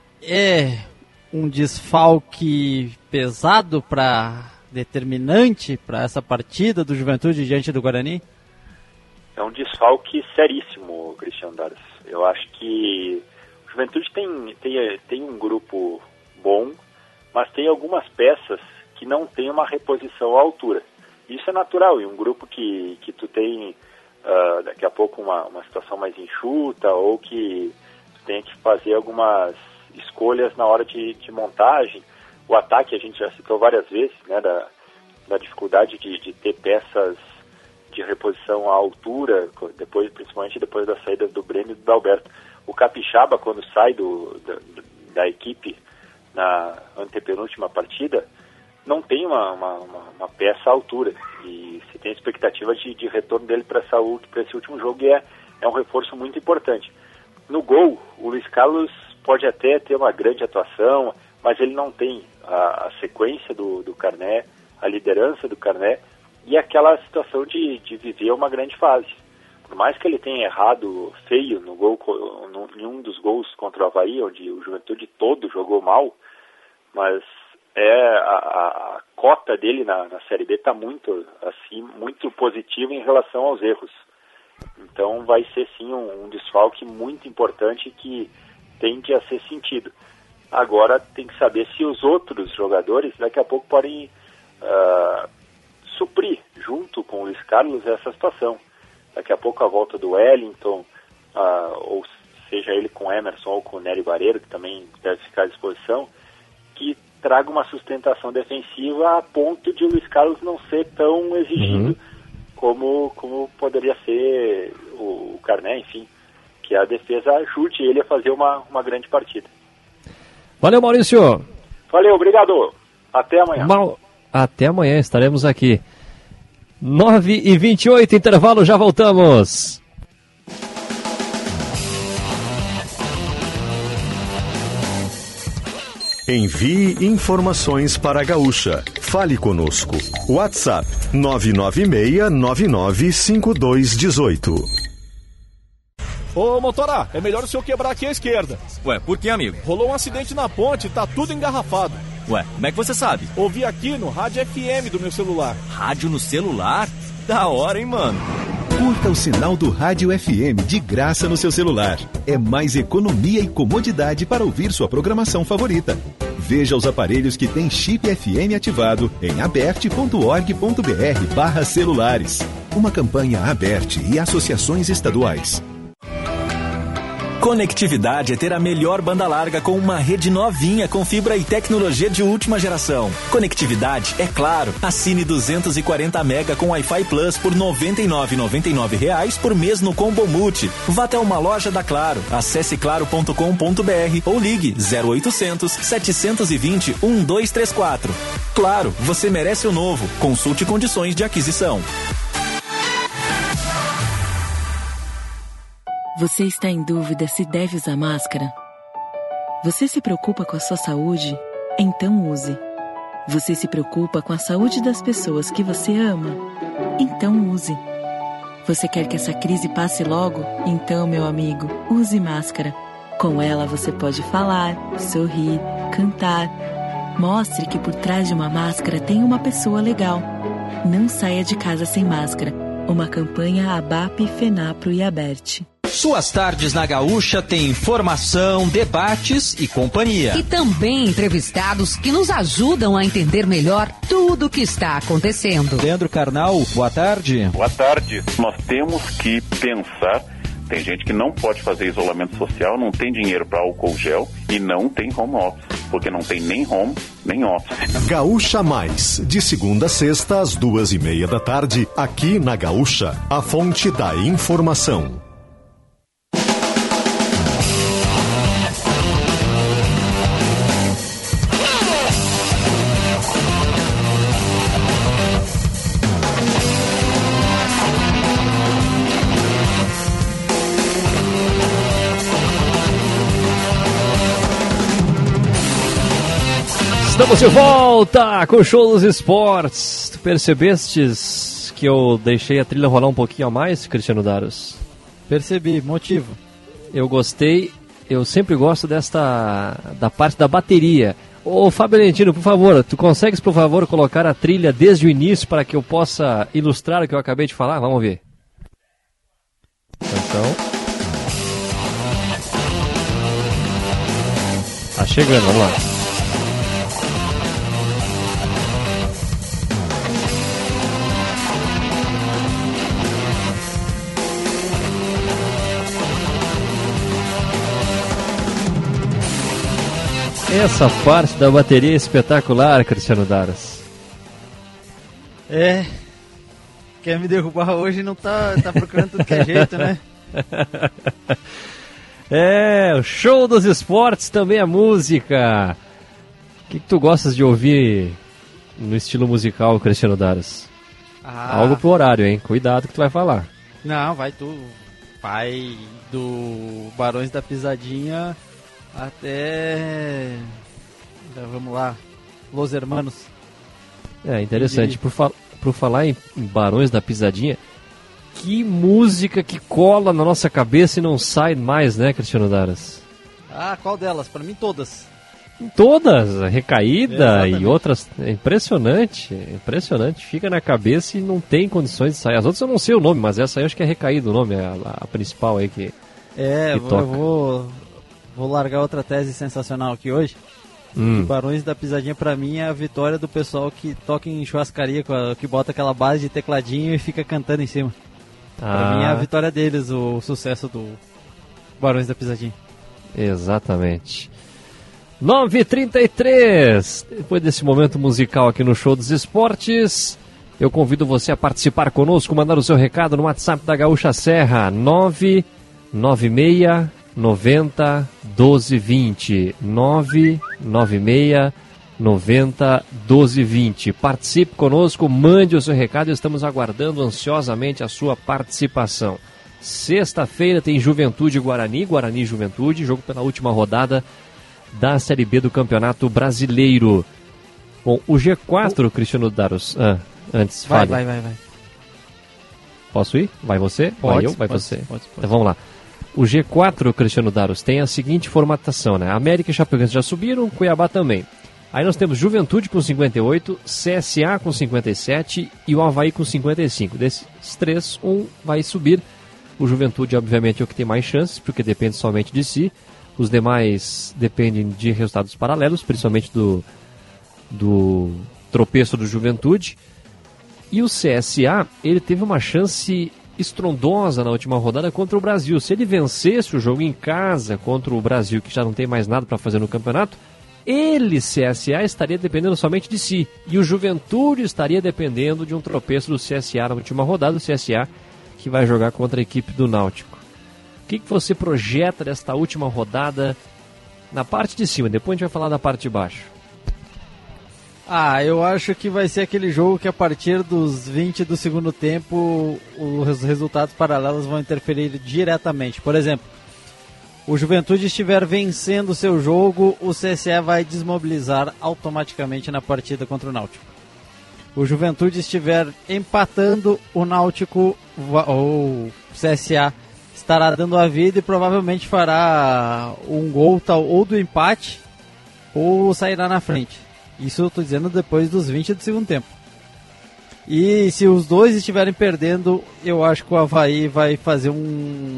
é um desfalque pesado, para determinante para essa partida do Juventude diante do Guarani? É um desfalque seríssimo, Cristiano Daras. Eu acho que o Juventude tem, tem, tem um grupo bom, mas tem algumas peças que não tem uma reposição à altura. Isso é natural, e um grupo que, que tu tem uh, daqui a pouco uma, uma situação mais enxuta, ou que tu tem que fazer algumas escolhas na hora de, de montagem. O ataque a gente já citou várias vezes, né, da, da dificuldade de, de ter peças de reposição à altura, depois, principalmente depois da saída do Breno e do Dalberto. O Capixaba, quando sai do, da, da equipe na antepenúltima partida, não tem uma, uma, uma, uma peça à altura, e se tem expectativa de, de retorno dele para esse último jogo, e é, é um reforço muito importante. No gol, o Luiz Carlos pode até ter uma grande atuação, mas ele não tem a, a sequência do, do Carné, a liderança do Carné, e aquela situação de, de viver uma grande fase. Por mais que ele tenha errado feio no gol, no, em um dos gols contra o Avaí, onde o Juventude todo jogou mal, mas é, a, a cota dele na, na Série B está muito, assim, muito positiva em relação aos erros. Então vai ser sim um, um desfalque muito importante que tende a ser sentido. Agora tem que saber se os outros jogadores daqui a pouco podem uh, suprir, junto com o Luiz Carlos, essa situação. Daqui a pouco a volta do Wellington, uh, ou seja ele com o Emerson ou com o Nery Barreiro, que também deve ficar à disposição, que traga uma sustentação defensiva a ponto de o Luiz Carlos não ser tão exigido uhum. como, como poderia ser o, o Carné, enfim, que a defesa ajude ele a fazer uma, uma grande partida. Valeu, Maurício. Valeu, obrigado. Até amanhã. Mal... Até amanhã, estaremos aqui. nove e vinte e oito, intervalo, já voltamos. Envie informações para a Gaúcha. Fale conosco. WhatsApp nove nove seis nove nove cinco dois um oito. Ô, motora, é melhor o senhor quebrar aqui à esquerda. Ué, por que, amigo? Rolou um acidente na ponte e tá tudo engarrafado. Ué, como é que você sabe? Ouvi aqui no rádio F M do meu celular. Rádio no celular? Da hora, hein, mano? Curta o sinal do Rádio F M de graça no seu celular. É mais economia e comodidade para ouvir sua programação favorita. Veja os aparelhos que têm chip F M ativado em aberte ponto org ponto br barra celulares. Uma campanha Aberte e associações estaduais. Conectividade é ter a melhor banda larga com uma rede novinha com fibra e tecnologia de última geração. Conectividade é Claro. Assine duzentos e quarenta mega com Wi-Fi Plus por noventa e nove reais e noventa e nove centavos por mês no Combo Multi. Vá até uma loja da Claro. Acesse claro ponto com ponto br ou ligue zero oitocentos, setecentos e vinte, doze trinta e quatro. Claro, você merece o novo. Consulte condições de aquisição. Você está em dúvida se deve usar máscara? Você se preocupa com a sua saúde? Então use. Você se preocupa com a saúde das pessoas que você ama? Então use. Você quer que essa crise passe logo? Então, meu amigo, use máscara. Com ela você pode falar, sorrir, cantar. Mostre que por trás de uma máscara tem uma pessoa legal. Não saia de casa sem máscara. Uma campanha ABAP, FENAPRO e Aberte. Suas tardes na Gaúcha têm informação, debates e companhia. E também entrevistados que nos ajudam a entender melhor tudo o que está acontecendo. Leandro Carnal, boa tarde. Boa tarde. Nós temos que pensar. Tem gente que não pode fazer isolamento social, não tem dinheiro para álcool gel e não tem home office, porque não tem nem home, nem office. Gaúcha Mais, de segunda a sexta, às duas e meia da tarde, aqui na Gaúcha, a fonte da informação. Estamos de volta com o Show dos Esportes. Tu percebestes que eu deixei a trilha rolar um pouquinho a mais, Cristiano Daros? Percebi, motivo. Eu gostei, eu sempre gosto desta, da parte da bateria. Ô Fábio Valentino, por favor, tu consegues, por favor, colocar a trilha desde o início para que eu possa ilustrar o que eu acabei de falar? Vamos ver. Então... Tá chegando, vamos lá. Essa parte da bateria é espetacular, Cristiano Daras. É, quer me derrubar hoje não tá, tá procurando tudo que é jeito, né? É, o Show dos Esportes também é música. O que, que tu gostas de ouvir no estilo musical, Cristiano Daras? Ah. Algo pro horário, hein? Cuidado que tu vai falar. Não, vai tu. Pai do Barões da Pisadinha até... Vamos lá. Los Hermanos. É, interessante. Por, fa por falar em, em Barões da Pisadinha, que música que cola na nossa cabeça e não sai mais, né, Cristiano Daras? Ah, qual delas? Pra mim, todas. Todas, a Recaída é, e outras. É impressionante, impressionante. Fica na cabeça e não tem condições de sair. As outras eu não sei o nome, mas essa aí eu acho que é Recaída o nome, a, a principal aí que. É, que eu toca. vou. Vou largar outra tese sensacional aqui hoje. Hum. Barões da Pisadinha pra mim é a vitória do pessoal que toca em churrascaria, que bota aquela base de tecladinho e fica cantando em cima. Ah. Pra mim é a vitória deles, o sucesso do Barões da Pisadinha. Exatamente. nove e trinta e três. Depois desse momento musical aqui no Show dos Esportes, eu convido você a participar conosco, mandar o seu recado no WhatsApp da Gaúcha Serra, nove nove seis noventa doze vinte, nove nove seis noventa doze vinte. Participe conosco, mande o seu recado, estamos aguardando ansiosamente a sua participação. Sexta-feira tem Juventude Guarani, Guarani Juventude, jogo pela última rodada da Série B do Campeonato Brasileiro. Bom, o G quatro, oh. Cristiano Daros, ah, antes, vai, fale. vai, vai, vai. Posso ir? Vai você? Pode, vai eu? Vai pode, você? Pode, pode. Então vamos lá. O G quatro, Cristiano Daros, tem a seguinte formatação, né? América e Chapecoense já subiram, Cuiabá também. Aí nós temos Juventude com cinquenta e oito, C S A com cinquenta e sete e o Avaí com cinquenta e cinco. Desses três, um vai subir. O Juventude, obviamente, é o que tem mais chances, porque depende somente de si. Os demais dependem de resultados paralelos, principalmente do, do tropeço do Juventude. E o C S A, ele teve uma chance estrondosa na última rodada contra o Brasil. Se ele vencesse o jogo em casa contra o Brasil, que já não tem mais nada para fazer no campeonato, ele, C S A, estaria dependendo somente de si. E o Juventude estaria dependendo de um tropeço do C S A na última rodada, o C S A que vai jogar contra a equipe do Náutico. O que, que você projeta desta última rodada na parte de cima? Depois a gente vai falar da parte de baixo. Ah, eu acho que vai ser aquele jogo que a partir dos vinte do segundo tempo os resultados paralelos vão interferir diretamente. Por exemplo, o Juventude estiver vencendo o seu jogo, o C S A vai desmobilizar automaticamente na partida contra o Náutico. O Juventude estiver empatando, o Náutico ou o C S A estará dando a vida e provavelmente fará um gol tal, ou do empate ou sairá na frente. Isso eu estou dizendo depois dos vinte do segundo tempo. E se os dois estiverem perdendo, eu acho que o Avaí vai fazer um,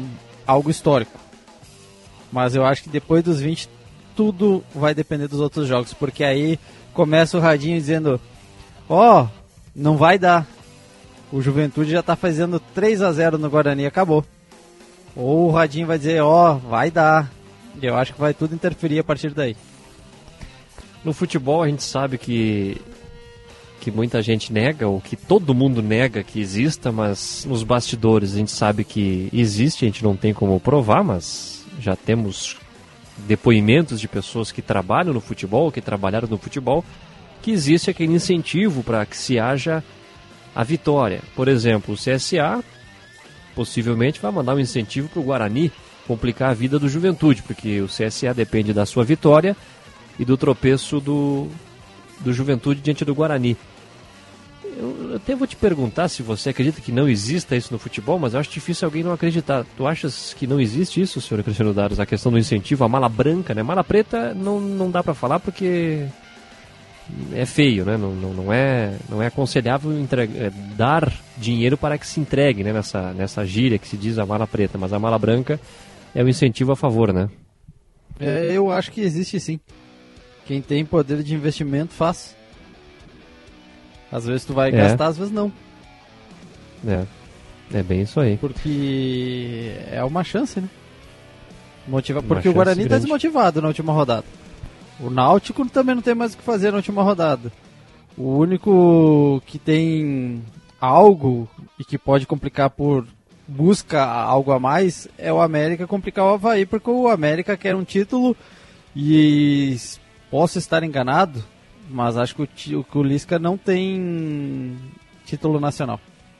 algo histórico. Mas eu acho que depois dos vinte, tudo vai depender dos outros jogos, porque aí começa o radinho dizendo, ó, oh, não vai dar. O Juventude já tá fazendo três a zero no Guarani e acabou. Ou o radinho vai dizer, ó, oh, vai dar. E eu acho que vai tudo interferir a partir daí. No futebol a gente sabe que, que muita gente nega, ou que todo mundo nega que exista, mas nos bastidores a gente sabe que existe, a gente não tem como provar, mas já temos depoimentos de pessoas que trabalham no futebol, que trabalharam no futebol, que existe aquele incentivo para que se haja a vitória. Por exemplo, o C S A possivelmente vai mandar um incentivo para o Guarani complicar a vida do Juventude, porque o C S A depende da sua vitória e do tropeço do, do Juventude diante do Guarani. Eu, eu até vou te perguntar se você acredita que não exista isso no futebol, mas eu acho difícil alguém não acreditar. Tu achas que não existe isso, senhor Cristiano Daros, a questão do incentivo, a mala branca, né? Mala preta não, não dá para falar porque é feio, né? Não, não, não, é, não é aconselhável entregar, é, dar dinheiro para que se entregue, né? Nessa, nessa gíria que se diz a mala preta, mas a mala branca é um incentivo a favor, né? É, eu acho que existe sim. Quem tem poder de investimento faz. Às vezes tu vai é. gastar, às vezes não. É, é bem isso aí. Porque é uma chance, né? Motiva... Porque o Guarani está desmotivado na última rodada. O Náutico também não tem mais o que fazer na última rodada. O único que tem algo e que pode complicar por busca algo a mais é o América complicar o Avaí, porque o América quer um título e posso estar enganado, mas acho que o, t- que o Lisca não tem título nacional.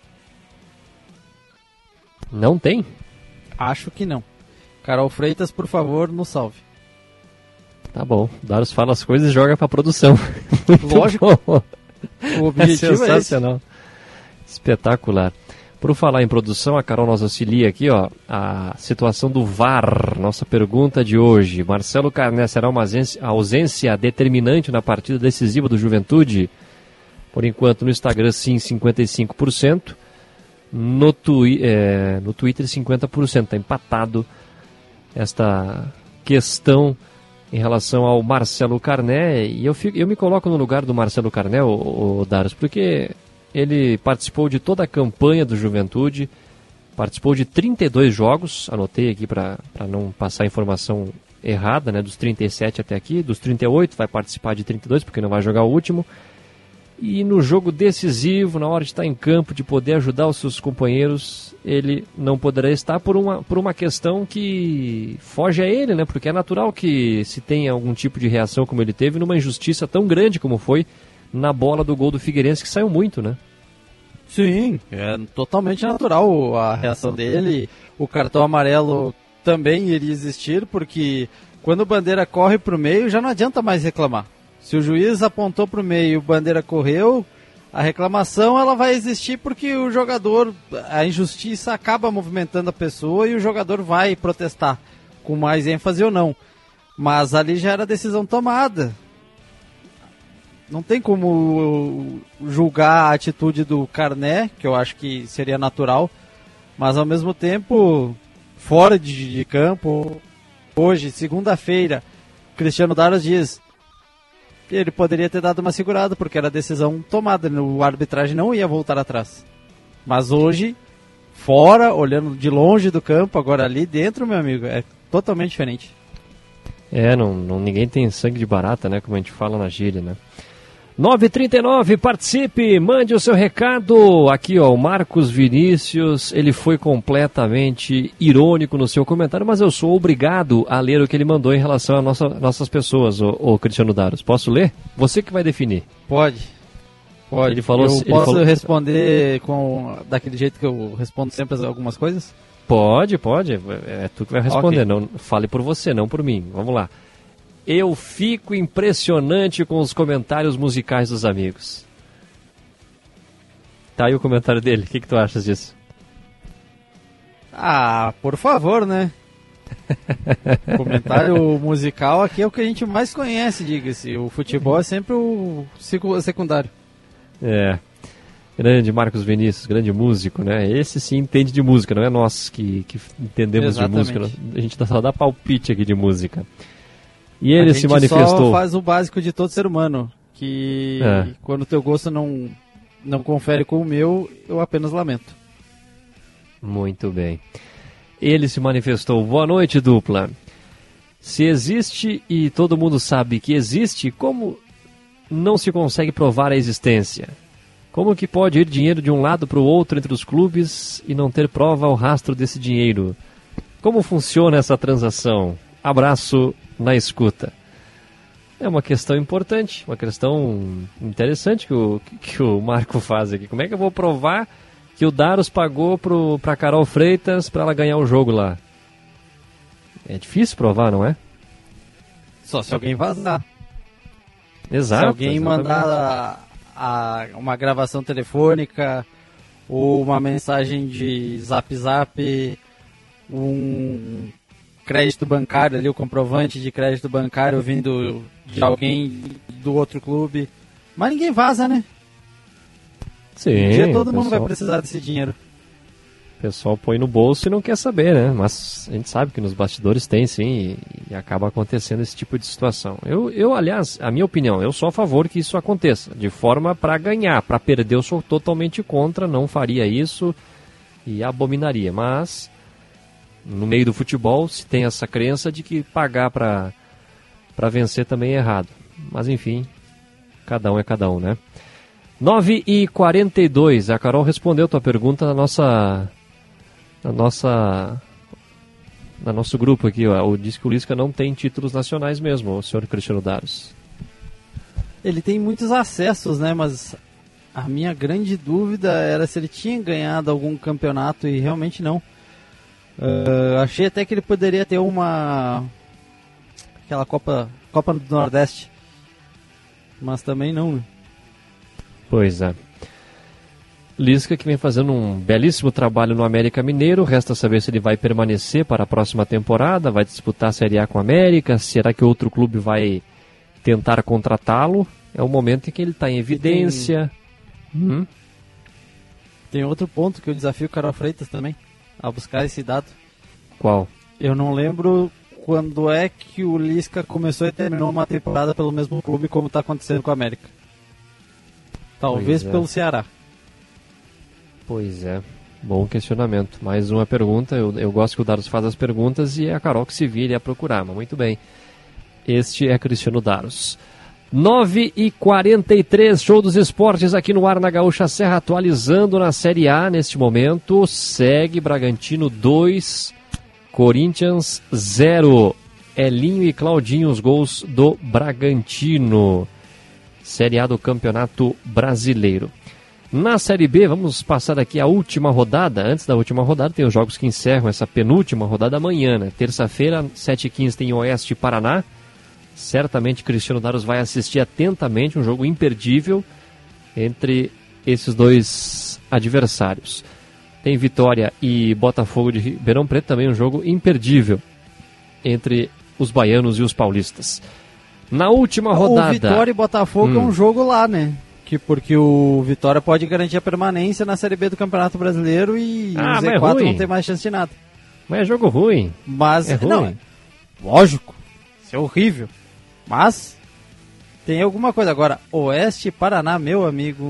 Não tem? Acho que não. Carol Freitas, por favor, nos salve. Tá bom, Daros fala as coisas e joga pra produção. Lógico. Bom. O objetivo é sensacional. É esse. Espetacular. Por falar em produção, a Carol nos auxilia aqui, ó, a situação do V A R. Nossa pergunta de hoje. Marcelo Carné será uma ausência determinante na partida decisiva do Juventude? Por enquanto, no Instagram, sim, cinquenta e cinco por cento. No, twi- é, no Twitter, cinquenta por cento. Está empatado esta questão em relação ao Marcelo Carné, e eu, fico, eu me coloco no lugar do Marcelo Carné, o, o Daros, porque ele participou de toda a campanha do Juventude, participou de trinta e dois jogos, anotei aqui para não passar a informação errada, né, dos trinta e sete até aqui, dos trinta e oito vai participar de trinta e dois, porque não vai jogar o último, e no jogo decisivo, na hora de estar em campo, de poder ajudar os seus companheiros, ele não poderá estar por uma, por uma questão que foge a ele, né? Porque é natural que se tenha algum tipo de reação como ele teve numa injustiça tão grande como foi na bola do gol do Figueirense, que saiu muito, né? Sim, é totalmente natural a reação dele. O cartão amarelo também iria existir, porque quando o Bandeira corre para o meio, já não adianta mais reclamar. Se o juiz apontou para o meio e o Bandeira correu, a reclamação ela vai existir porque o jogador, a injustiça acaba movimentando a pessoa e o jogador vai protestar, com mais ênfase ou não. Mas ali já era decisão tomada. Não tem como julgar a atitude do Carné, que eu acho que seria natural, mas ao mesmo tempo, fora de, de campo, hoje, segunda-feira, Cristiano Daros diz... ele poderia ter dado uma segurada, porque era decisão tomada, o arbitragem não ia voltar atrás. Mas hoje, fora, olhando de longe do campo, agora ali dentro, meu amigo, é totalmente diferente. É, não, não, ninguém tem sangue de barata, né, como a gente fala na gíria, né. nove e trinta e nove, participe, mande o seu recado. Aqui, ó, o Marcos Vinícius, ele foi completamente irônico no seu comentário, mas eu sou obrigado a ler o que ele mandou em relação a nossa, nossas pessoas, o, o Cristiano Daros. Posso ler? Você que vai definir. Pode. Pode. Ele falou, eu ele posso falou... responder com daquele jeito que eu respondo sempre algumas coisas? Pode, pode. É tu que vai responder. Okay. Não, fale por você, não por mim. Vamos lá. Eu fico impressionante com os comentários musicais dos amigos. Tá aí o comentário dele. O que, que tu achas disso? Ah, por favor, né? Comentário musical aqui é o que a gente mais conhece, diga-se. O futebol é sempre o secundário. É. Grande Marcos Vinícius, grande músico, né? Esse sim entende de música, não é nós que, que entendemos Exatamente. de música. A gente só dá palpite aqui de música. E ele se manifestou. A gente só faz o básico de todo ser humano, que é. quando o teu gosto não, não confere com o meu, eu apenas lamento. Muito bem. Ele se manifestou. Boa noite, dupla. Se existe e todo mundo sabe que existe, como não se consegue provar a existência? Como que pode ir dinheiro de um lado para o outro entre os clubes e não ter prova ao rastro desse dinheiro? Como funciona essa transação? Abraço na escuta. É uma questão importante, uma questão interessante que o, que o Marco faz aqui. Como é que eu vou provar que o Daros pagou para a Carol Freitas para ela ganhar o jogo lá? É difícil provar, não é? Só se alguém vazar. Exato. Se alguém exatamente. mandar a, a, uma gravação telefônica ou uma mensagem de zap zap, um crédito bancário ali, o comprovante de crédito bancário vindo de alguém do outro clube. Mas ninguém vaza, né? Sim. Um dia todo mundo pessoal... vai precisar desse dinheiro. O pessoal põe no bolso e não quer saber, né? Mas a gente sabe que nos bastidores tem sim e, e acaba acontecendo esse tipo de situação. Eu, eu, aliás, a minha opinião, eu sou a favor que isso aconteça, de forma para ganhar. Para perder eu sou totalmente contra, não faria isso e abominaria. Mas no meio do futebol se tem essa crença de que pagar para para vencer também é errado. Mas enfim, cada um é cada um, né? nove e quarenta e dois, a Carol respondeu tua pergunta na nossa... Na nossa, na nosso grupo aqui, ó, o diz que o Lisca não tem títulos nacionais mesmo, o senhor Cristiano Daros. Ele tem muitos acessos, né? Mas a minha grande dúvida era se ele tinha ganhado algum campeonato e realmente não. Uh, achei até que ele poderia ter uma... aquela Copa, Copa do Nordeste. Mas também não, né? Pois é. Lisca que vem fazendo um belíssimo trabalho no América Mineiro, resta saber se ele vai permanecer para a próxima temporada, vai disputar a Série A com a América, será que outro clube vai tentar contratá-lo? É o momento em que ele está em evidência. Tem... Hum? Tem outro ponto que eu desafio o Carol Freitas também, a buscar esse dado. Qual? Eu não lembro quando é que o Lisca começou e terminou uma temporada pelo mesmo clube como está acontecendo com a América. Talvez é. pelo Ceará. Pois é, bom questionamento. Mais uma pergunta, eu, eu gosto que o Daros faz as perguntas e é a Carol que se vire a procurar, mas muito bem. Este é Cristiano Daros. nove e quarenta e três, show dos esportes aqui no ar na Gaúcha Serra, atualizando na Série A neste momento. Segue Bragantino dois, Corinthians zero. Elinho e Claudinho os gols do Bragantino. Série A do Campeonato Brasileiro. Na Série B, vamos passar aqui a última rodada. Antes da última rodada, tem os jogos que encerram essa penúltima rodada amanhã, né? Terça-feira, sete e quinze, tem Oeste e Paraná. Certamente Cristiano Daros vai assistir atentamente, um jogo imperdível entre esses dois adversários. Tem Vitória e Botafogo de Ribeirão Preto, também um jogo imperdível entre os baianos e os paulistas. Na última rodada... O Vitória e Botafogo hum. é um jogo lá, né? Que porque o Vitória pode garantir a permanência na Série B do Campeonato Brasileiro e ah, o Z quatro não tem mais chance de nada. Mas é jogo ruim. Mas, é ruim. Não, lógico, isso é horrível. Mas tem alguma coisa. Agora, Oeste e Paraná, meu amigo...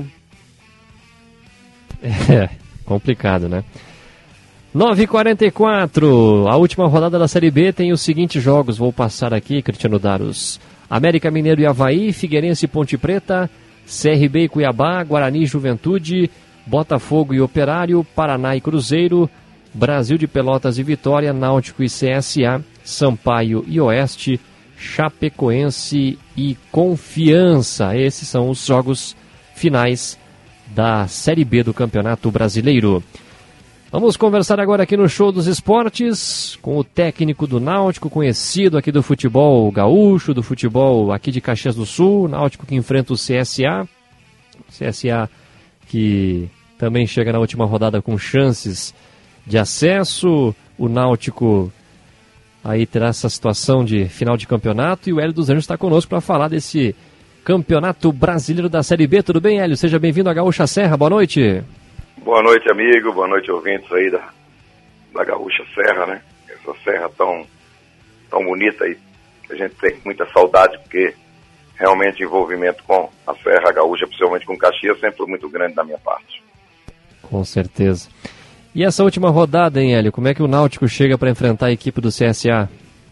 É, complicado, né? nove e quarenta e quatro, a última rodada da Série B tem os seguintes jogos, vou passar aqui, Cristiano Daros. América Mineiro e Avaí, Figueirense e Ponte Preta, C R B e Cuiabá, Guarani e Juventude, Botafogo e Operário, Paraná e Cruzeiro, Brasil de Pelotas e Vitória, Náutico e C S A, Sampaio e Oeste, Chapecoense e Confiança. Esses são os jogos finais da Série B do Campeonato Brasileiro. Vamos conversar agora aqui no Show dos Esportes com o técnico do Náutico, conhecido aqui do futebol gaúcho, do futebol aqui de Caxias do Sul, Náutico que enfrenta o C S A. C S A que também chega na última rodada com chances de acesso. O Náutico aí terá essa situação de final de campeonato e o Hélio dos Anjos está conosco para falar desse Campeonato Brasileiro da Série B. Tudo bem, Hélio? Seja bem-vindo à Gaúcha Serra. Boa noite. Boa noite, amigo. Boa noite, ouvintes aí da, da Gaúcha Serra, né? Essa serra tão, tão bonita aí. A gente tem muita saudade, porque realmente o envolvimento com a Serra Gaúcha, principalmente com Caxias, sempre foi muito grande da minha parte. Com certeza. E essa última rodada, hein, Hélio? Como é que o Náutico chega para enfrentar a equipe do C S A?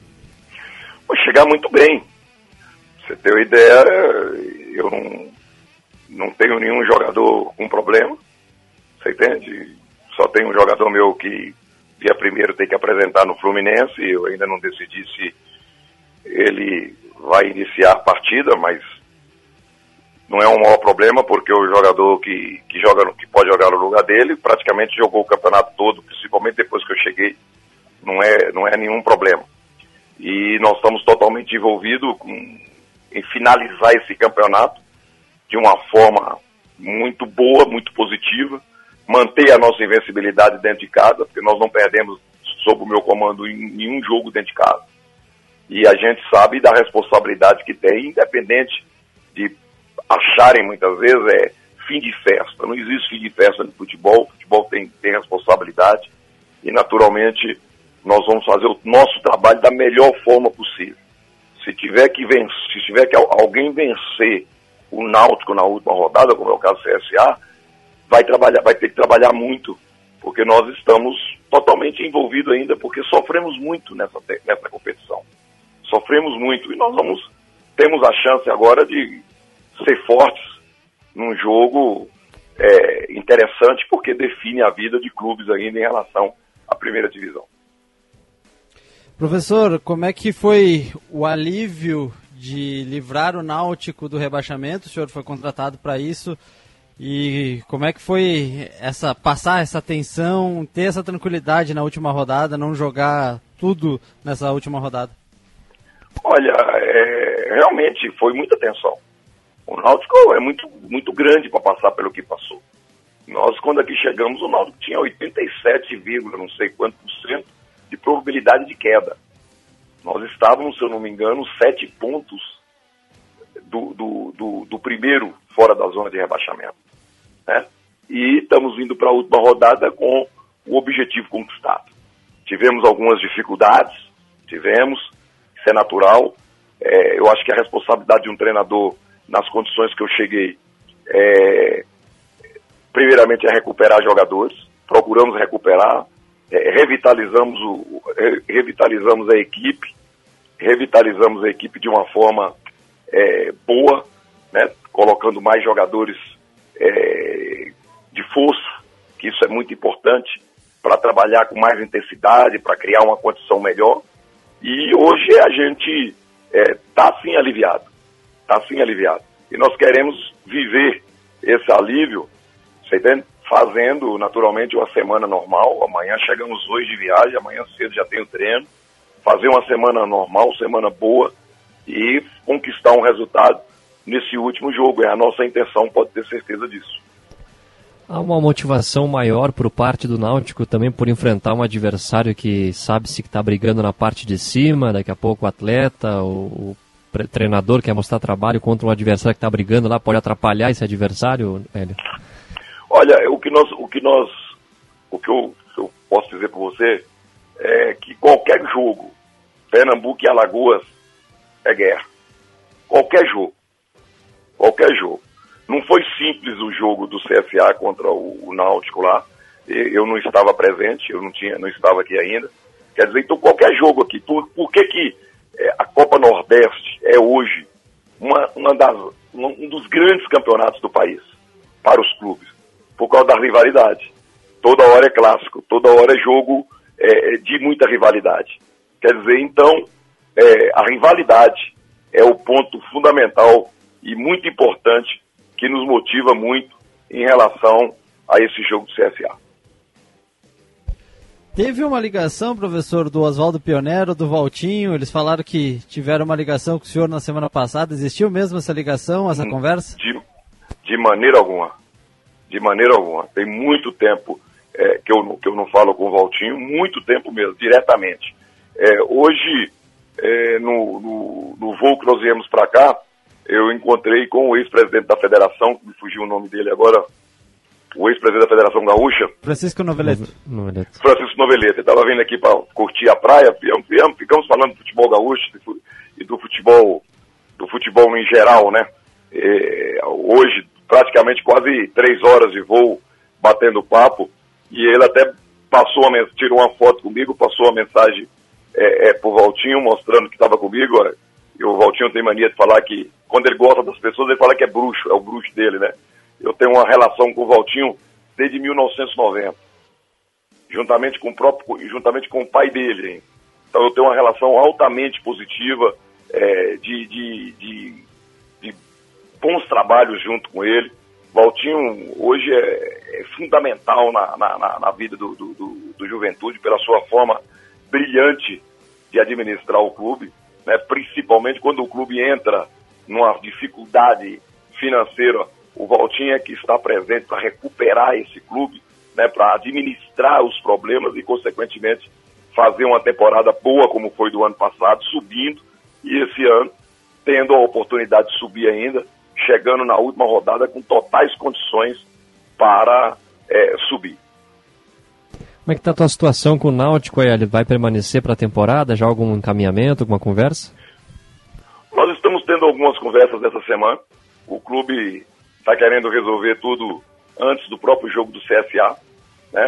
Vai chegar muito bem. Pra você ter uma ideia, eu não, não tenho nenhum jogador com problema. Você entende? Só tem um jogador meu que dia primeiro tem que apresentar no Fluminense. Eu ainda não decidi se ele vai iniciar a partida, mas não é um maior problema, porque o jogador que, que, joga, que pode jogar no lugar dele praticamente jogou o campeonato todo, principalmente depois que eu cheguei. Não é, não é nenhum problema. E nós estamos totalmente envolvidos com, em finalizar esse campeonato de uma forma muito boa, muito positiva, manter a nossa invencibilidade dentro de casa, porque nós não perdemos sob o meu comando em nenhum jogo dentro de casa. E a gente sabe da responsabilidade que tem, independente de acharem muitas vezes é fim de festa. Não existe fim de festa no futebol, o futebol tem, tem responsabilidade e naturalmente nós vamos fazer o nosso trabalho da melhor forma possível. Se tiver que vencer, se tiver que alguém vencer o Náutico na última rodada, como é o caso do C S A, vai trabalhar, vai ter que trabalhar muito, porque nós estamos totalmente envolvidos ainda, porque sofremos muito nessa, nessa competição. Sofremos muito e nós vamos, temos a chance agora de ser fortes num jogo é, interessante, porque define a vida de clubes ainda em relação à primeira divisão. Professor, como é que foi o alívio de livrar o Náutico do rebaixamento? O senhor foi contratado para isso. E como é que foi essa, passar essa tensão, ter essa tranquilidade na última rodada, não jogar tudo nessa última rodada? Olha, é, realmente foi muita tensão. O Náutico é muito, muito grande para passar pelo que passou. Nós, quando aqui chegamos, o Náutico tinha oitenta e sete, não sei quanto por cento de probabilidade de queda. Nós estávamos, se eu não me engano, sete pontos do, do, do, do primeiro fora da zona de rebaixamento, né? E estamos indo para a última rodada com o objetivo conquistado. Tivemos algumas dificuldades, tivemos, isso é natural. É, eu acho que a responsabilidade de um treinador, nas condições que eu cheguei, é, primeiramente é recuperar jogadores. Procuramos recuperar, é, revitalizamos, o, revitalizamos a equipe, revitalizamos a equipe de uma forma é, boa, né, colocando mais jogadores é, de força, que isso é muito importante para trabalhar com mais intensidade, para criar uma condição melhor. E hoje a gente está é, sim aliviado, está sim aliviado. E nós queremos viver esse alívio, você entende? Fazendo naturalmente uma semana normal. Amanhã chegamos hoje de viagem, amanhã cedo já tem o treino. Fazer uma semana normal, semana boa e conquistar um resultado nesse último jogo. É a nossa intenção, pode ter certeza disso. Há uma motivação maior por parte do Náutico também por enfrentar um adversário que sabe-se que está brigando na parte de cima, daqui a pouco o atleta, o, o treinador quer mostrar trabalho contra um adversário que está brigando lá, pode atrapalhar esse adversário, Hélio? Olha, o que nós, o que nós, o que eu, eu posso dizer para você é que qualquer jogo, Pernambuco e Alagoas, é guerra. Qualquer jogo. Qualquer jogo. Não foi simples o jogo do C S A contra o, o Náutico lá. Eu não estava presente, eu não, tinha, não estava aqui ainda. Quer dizer, então qualquer jogo aqui. Por, por que que é, a Copa Nordeste é hoje uma, uma das, um dos grandes campeonatos do país para os clubes? Por causa da rivalidade. Toda hora é clássico, toda hora é jogo é, de muita rivalidade. Quer dizer, então, é, a rivalidade é o ponto fundamental e muito importante que nos motiva muito em relação a esse jogo do C S A. Teve uma ligação, professor, do Oswaldo Pionero, do Valtinho, eles falaram que tiveram uma ligação com o senhor na semana passada, existiu mesmo essa ligação, essa hum, conversa? De, de maneira alguma, de maneira alguma. Tem muito tempo é, que, eu, que eu não falo com o Valtinho, muito tempo mesmo, diretamente. É, hoje, é, no, no, no voo que nós viemos para cá, eu encontrei com o ex-presidente da federação, me fugiu o nome dele agora, o ex-presidente da Federação Gaúcha. Francisco Noveleto. Noveleto. Francisco Noveleto. Ele estava vindo aqui para curtir a praia, ficamos, ficamos falando do futebol gaúcho e do futebol, do futebol em geral, né? E, hoje, praticamente quase três horas de voo, batendo papo, e ele até passou uma, tirou uma foto comigo, passou uma mensagem é, é, pro Valtinho, mostrando que estava comigo. E o Valtinho tem mania de falar que, quando ele gosta das pessoas, ele fala que é bruxo, é o bruxo dele, né? Eu tenho uma relação com o Valtinho desde mil novecentos e noventa, juntamente com o próprio, juntamente com o pai dele, hein? Então eu tenho uma relação altamente positiva, é, de, de, de, de bons trabalhos junto com ele. Valtinho hoje é, é fundamental na, na, na vida do, do, do, do Juventude, pela sua forma brilhante de administrar o clube, né? Principalmente quando o clube entra numa dificuldade financeira. O Valtinho é que está presente para recuperar esse clube, né, para administrar os problemas e, consequentemente, fazer uma temporada boa como foi do ano passado, subindo, e esse ano tendo a oportunidade de subir ainda, chegando na última rodada com totais condições para é, subir. Como é que está a tua situação com o Náutico? Ele vai permanecer para a temporada? Já algum encaminhamento, alguma conversa? Nós estamos tendo algumas conversas essa semana. O clube está querendo resolver tudo antes do próprio jogo do C S A, né?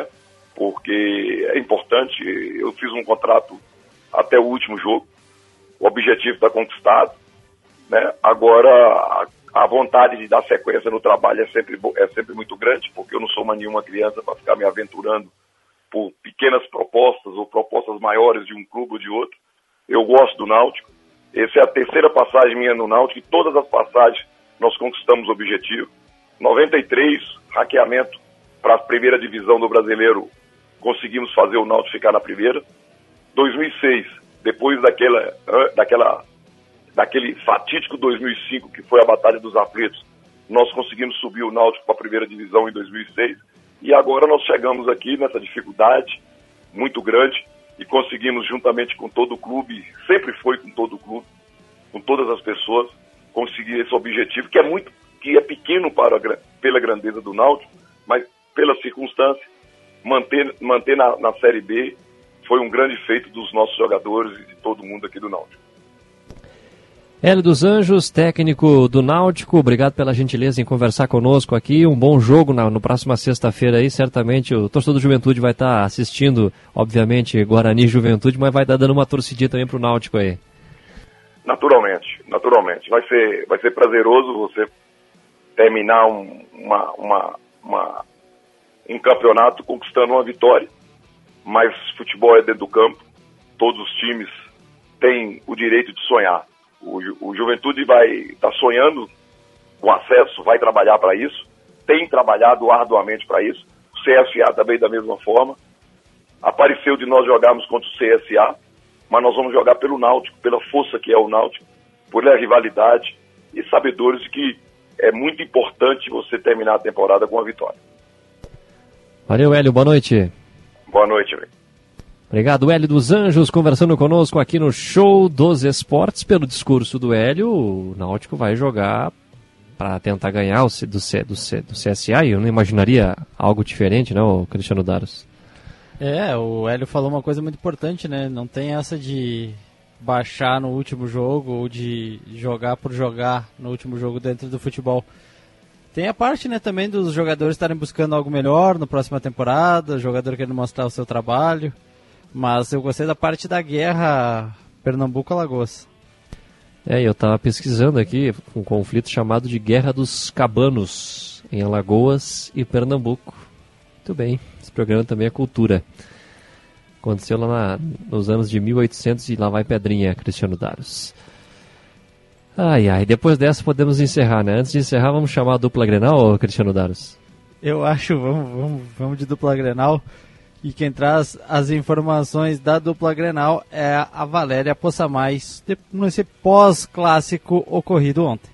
Porque é importante. Eu fiz um contrato até o último jogo, o objetivo está conquistado, né? Agora a, a vontade de dar sequência no trabalho é sempre, é sempre muito grande, porque eu não sou mais nenhuma criança para ficar me aventurando por pequenas propostas ou propostas maiores de um clube ou de outro. Eu gosto do Náutico. Essa é a terceira passagem minha no Náutico, e todas as passagens nós conquistamos o objetivo. noventa e três, hackeamento para a primeira divisão do Brasileiro, conseguimos fazer o Náutico ficar na primeira. dois mil e seis, depois daquela, daquela, daquele fatídico dois mil e cinco, que foi a Batalha dos Aflitos, nós conseguimos subir o Náutico para a primeira divisão em dois mil e seis, e agora nós chegamos aqui nessa dificuldade muito grande e conseguimos, juntamente com todo o clube, sempre foi com todo o clube, com todas as pessoas, conseguir esse objetivo, que é muito, que é pequeno para, pela grandeza do Náutico, mas pela circunstância, manter, manter na, na Série B foi um grande feito dos nossos jogadores e de todo mundo aqui do Náutico. Hélio dos Anjos, técnico do Náutico, obrigado pela gentileza em conversar conosco aqui. Um bom jogo na no próxima sexta-feira aí, certamente o torcedor do Juventude vai estar assistindo, obviamente, Guarani e Juventude, mas vai estar dando uma torcidinha também pro Náutico aí. Naturalmente, naturalmente. Vai ser, vai ser prazeroso você terminar um, uma, uma, uma, um campeonato conquistando uma vitória, mas futebol é dentro do campo, todos os times têm o direito de sonhar. O, o Juventude vai estar tá sonhando com acesso, vai trabalhar para isso, tem trabalhado arduamente para isso. O C S A também da mesma forma. Apareceu de nós jogarmos contra o C S A, mas nós vamos jogar pelo Náutico, pela força que é o Náutico, por a rivalidade, e sabedores de que é muito importante você terminar a temporada com a vitória. Valeu, Hélio, boa noite. Boa noite, velho. Obrigado, Hélio dos Anjos, conversando conosco aqui no Show dos Esportes. Pelo discurso do Hélio, o Náutico vai jogar para tentar ganhar o C, do, C, do, C, do C S A, e eu não imaginaria algo diferente, não, Cristiano Daros? É, o Hélio falou uma coisa muito importante, né? Não tem essa de baixar no último jogo ou de jogar por jogar no último jogo dentro do futebol. Tem a parte, né, também dos jogadores estarem buscando algo melhor na próxima temporada, o jogador querendo mostrar o seu trabalho. Mas eu gostei da parte da guerra Pernambuco-Alagoas. É, eu estava pesquisando aqui um conflito chamado de Guerra dos Cabanos, em Alagoas e Pernambuco. Muito bem, esse programa também é cultura. Aconteceu lá na, nos anos de mil e oitocentos e lá vai pedrinha, Cristiano Daros. Ai, ai, depois dessa podemos encerrar, né? Antes de encerrar, vamos chamar a dupla Grenal, Cristiano Daros? Eu acho, vamos, vamos, vamos de dupla Grenal. E quem traz as informações da dupla Grenal é a Valéria Poçamais, nesse pós-clássico ocorrido ontem.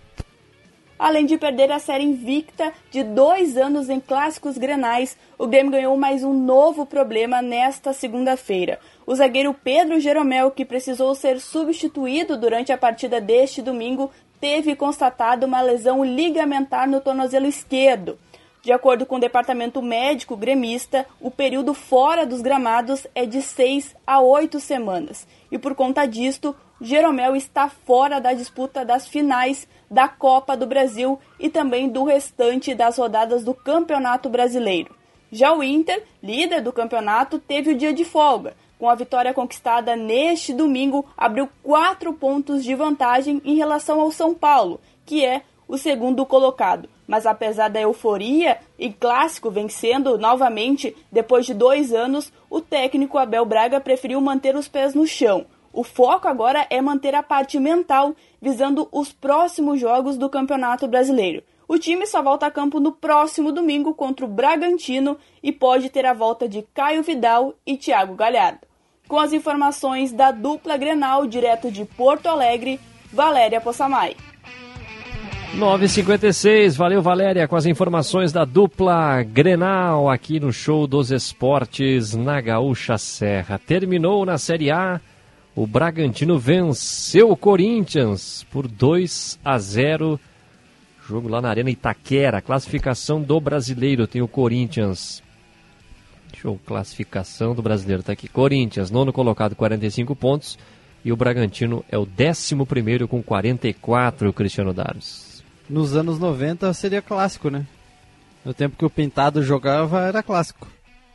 Além de perder a série invicta de dois anos em clássicos grenais, o Grêmio ganhou mais um novo problema nesta segunda-feira. O zagueiro Pedro Jeromel, que precisou ser substituído durante a partida deste domingo, teve constatado uma lesão ligamentar no tornozelo esquerdo. De acordo com o departamento médico gremista, o período fora dos gramados é de seis a oito semanas. E por conta disto, Jeromel está fora da disputa das finais da Copa do Brasil e também do restante das rodadas do Campeonato Brasileiro. Já o Inter, líder do campeonato, teve o dia de folga. Com a vitória conquistada neste domingo, abriu quatro pontos de vantagem em relação ao São Paulo, que é o segundo colocado. Mas apesar da euforia e clássico vencendo novamente depois de dois anos, o técnico Abel Braga preferiu manter os pés no chão. O foco agora é manter a parte mental, visando os próximos jogos do Campeonato Brasileiro. O time só volta a campo no próximo domingo contra o Bragantino e pode ter a volta de Caio Vidal e Thiago Galhardo. Com as informações da dupla Grenal, direto de Porto Alegre, Valéria Possamay. nove e cinquenta e seis, valeu Valéria com as informações da dupla Grenal aqui no Show dos Esportes na Gaúcha Serra. Terminou na Série A, o Bragantino venceu o Corinthians por dois a zero, jogo lá na Arena Itaquera. Classificação do Brasileiro, tem o Corinthians, show, classificação do Brasileiro, tá aqui, Corinthians, nono colocado, quarenta e cinco pontos, e o Bragantino é o décimo primeiro com quarenta e quatro, Cristiano Daros. Nos anos noventa seria clássico, né? No tempo que o Pintado jogava, era clássico.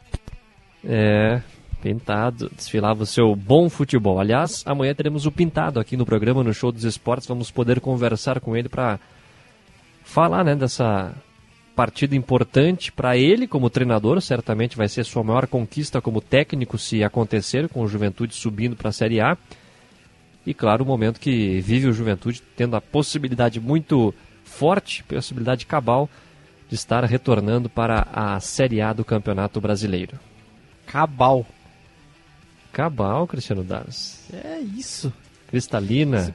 É, Pintado desfilava o seu bom futebol. Aliás, amanhã teremos o Pintado aqui no programa, no Show dos Esportes. Vamos poder conversar com ele para falar, né, dessa partida importante para ele como treinador. Certamente vai ser sua maior conquista como técnico se acontecer, com o Juventude subindo para a Série A. E claro, o momento que vive o Juventude, tendo a possibilidade muito forte, possibilidade cabal de estar retornando para a Série A do Campeonato Brasileiro. Cabal. Cabal, Cristiano Daros. É isso. Cristalina.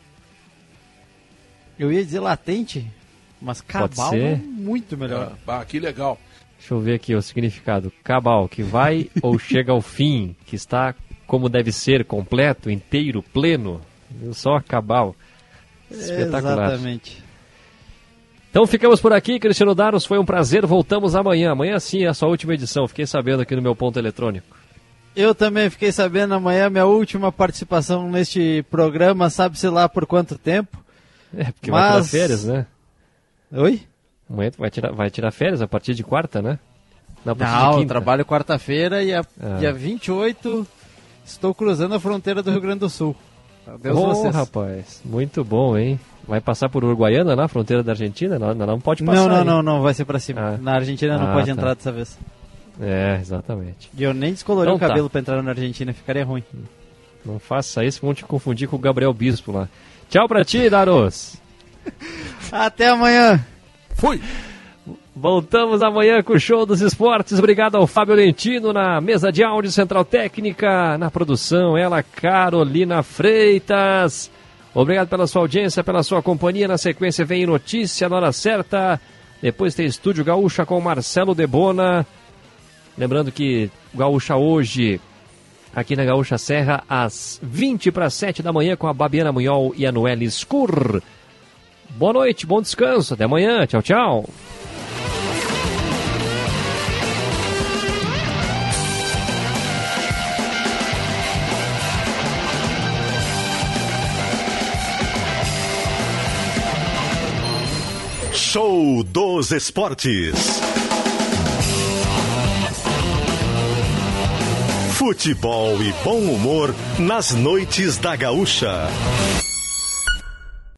Eu ia dizer latente, mas cabal é muito melhor. Ah, que legal. Deixa eu ver aqui o significado. Cabal, que vai ou chega ao fim, que está como deve ser, completo, inteiro, pleno. Só cabal. Espetacular. Exatamente. Então ficamos por aqui, Cristiano Daros, foi um prazer, voltamos amanhã. Amanhã sim é a sua última edição, fiquei sabendo aqui no meu ponto eletrônico. Eu também fiquei sabendo, amanhã minha última participação neste programa, sabe-se lá por quanto tempo. É, porque Mas... vai tirar férias, né? Oi? Amanhã vai tirar, vai tirar férias a partir de quarta, né? Não, Não eu trabalho quarta-feira e a, ah. dia vinte e oito estou cruzando a fronteira do Rio Grande do Sul. Adeus oh, vocês. Rapaz, muito bom, hein? Vai passar por Uruguaiana, na fronteira da Argentina? Não, não, não pode passar. Não, não, aí. não, não, vai ser pra cima. Ah. Na Argentina não ah, pode tá. entrar dessa vez. É, exatamente. E eu nem descolorei então, o cabelo tá. pra entrar na Argentina, ficaria ruim. Não faça isso, vão te confundir com o Gabriel Bispo lá. Tchau pra ti, Daros. Até amanhã. Fui. Voltamos amanhã com o Show dos Esportes. Obrigado ao Fábio Lentino na mesa de áudio, Central Técnica, na produção, ela, Carolina Freitas. Obrigado pela sua audiência, pela sua companhia. Na sequência vem notícia na hora certa. Depois tem Estúdio Gaúcha com Marcelo Debona. Lembrando que o Gaúcha hoje, aqui na Gaúcha Serra, às vinte para as sete da manhã, com a Babiana Munhol e a Noelle Scur. Boa noite, bom descanso. Até amanhã. Tchau, tchau. Show dos Esportes. Futebol e bom humor nas noites da Gaúcha.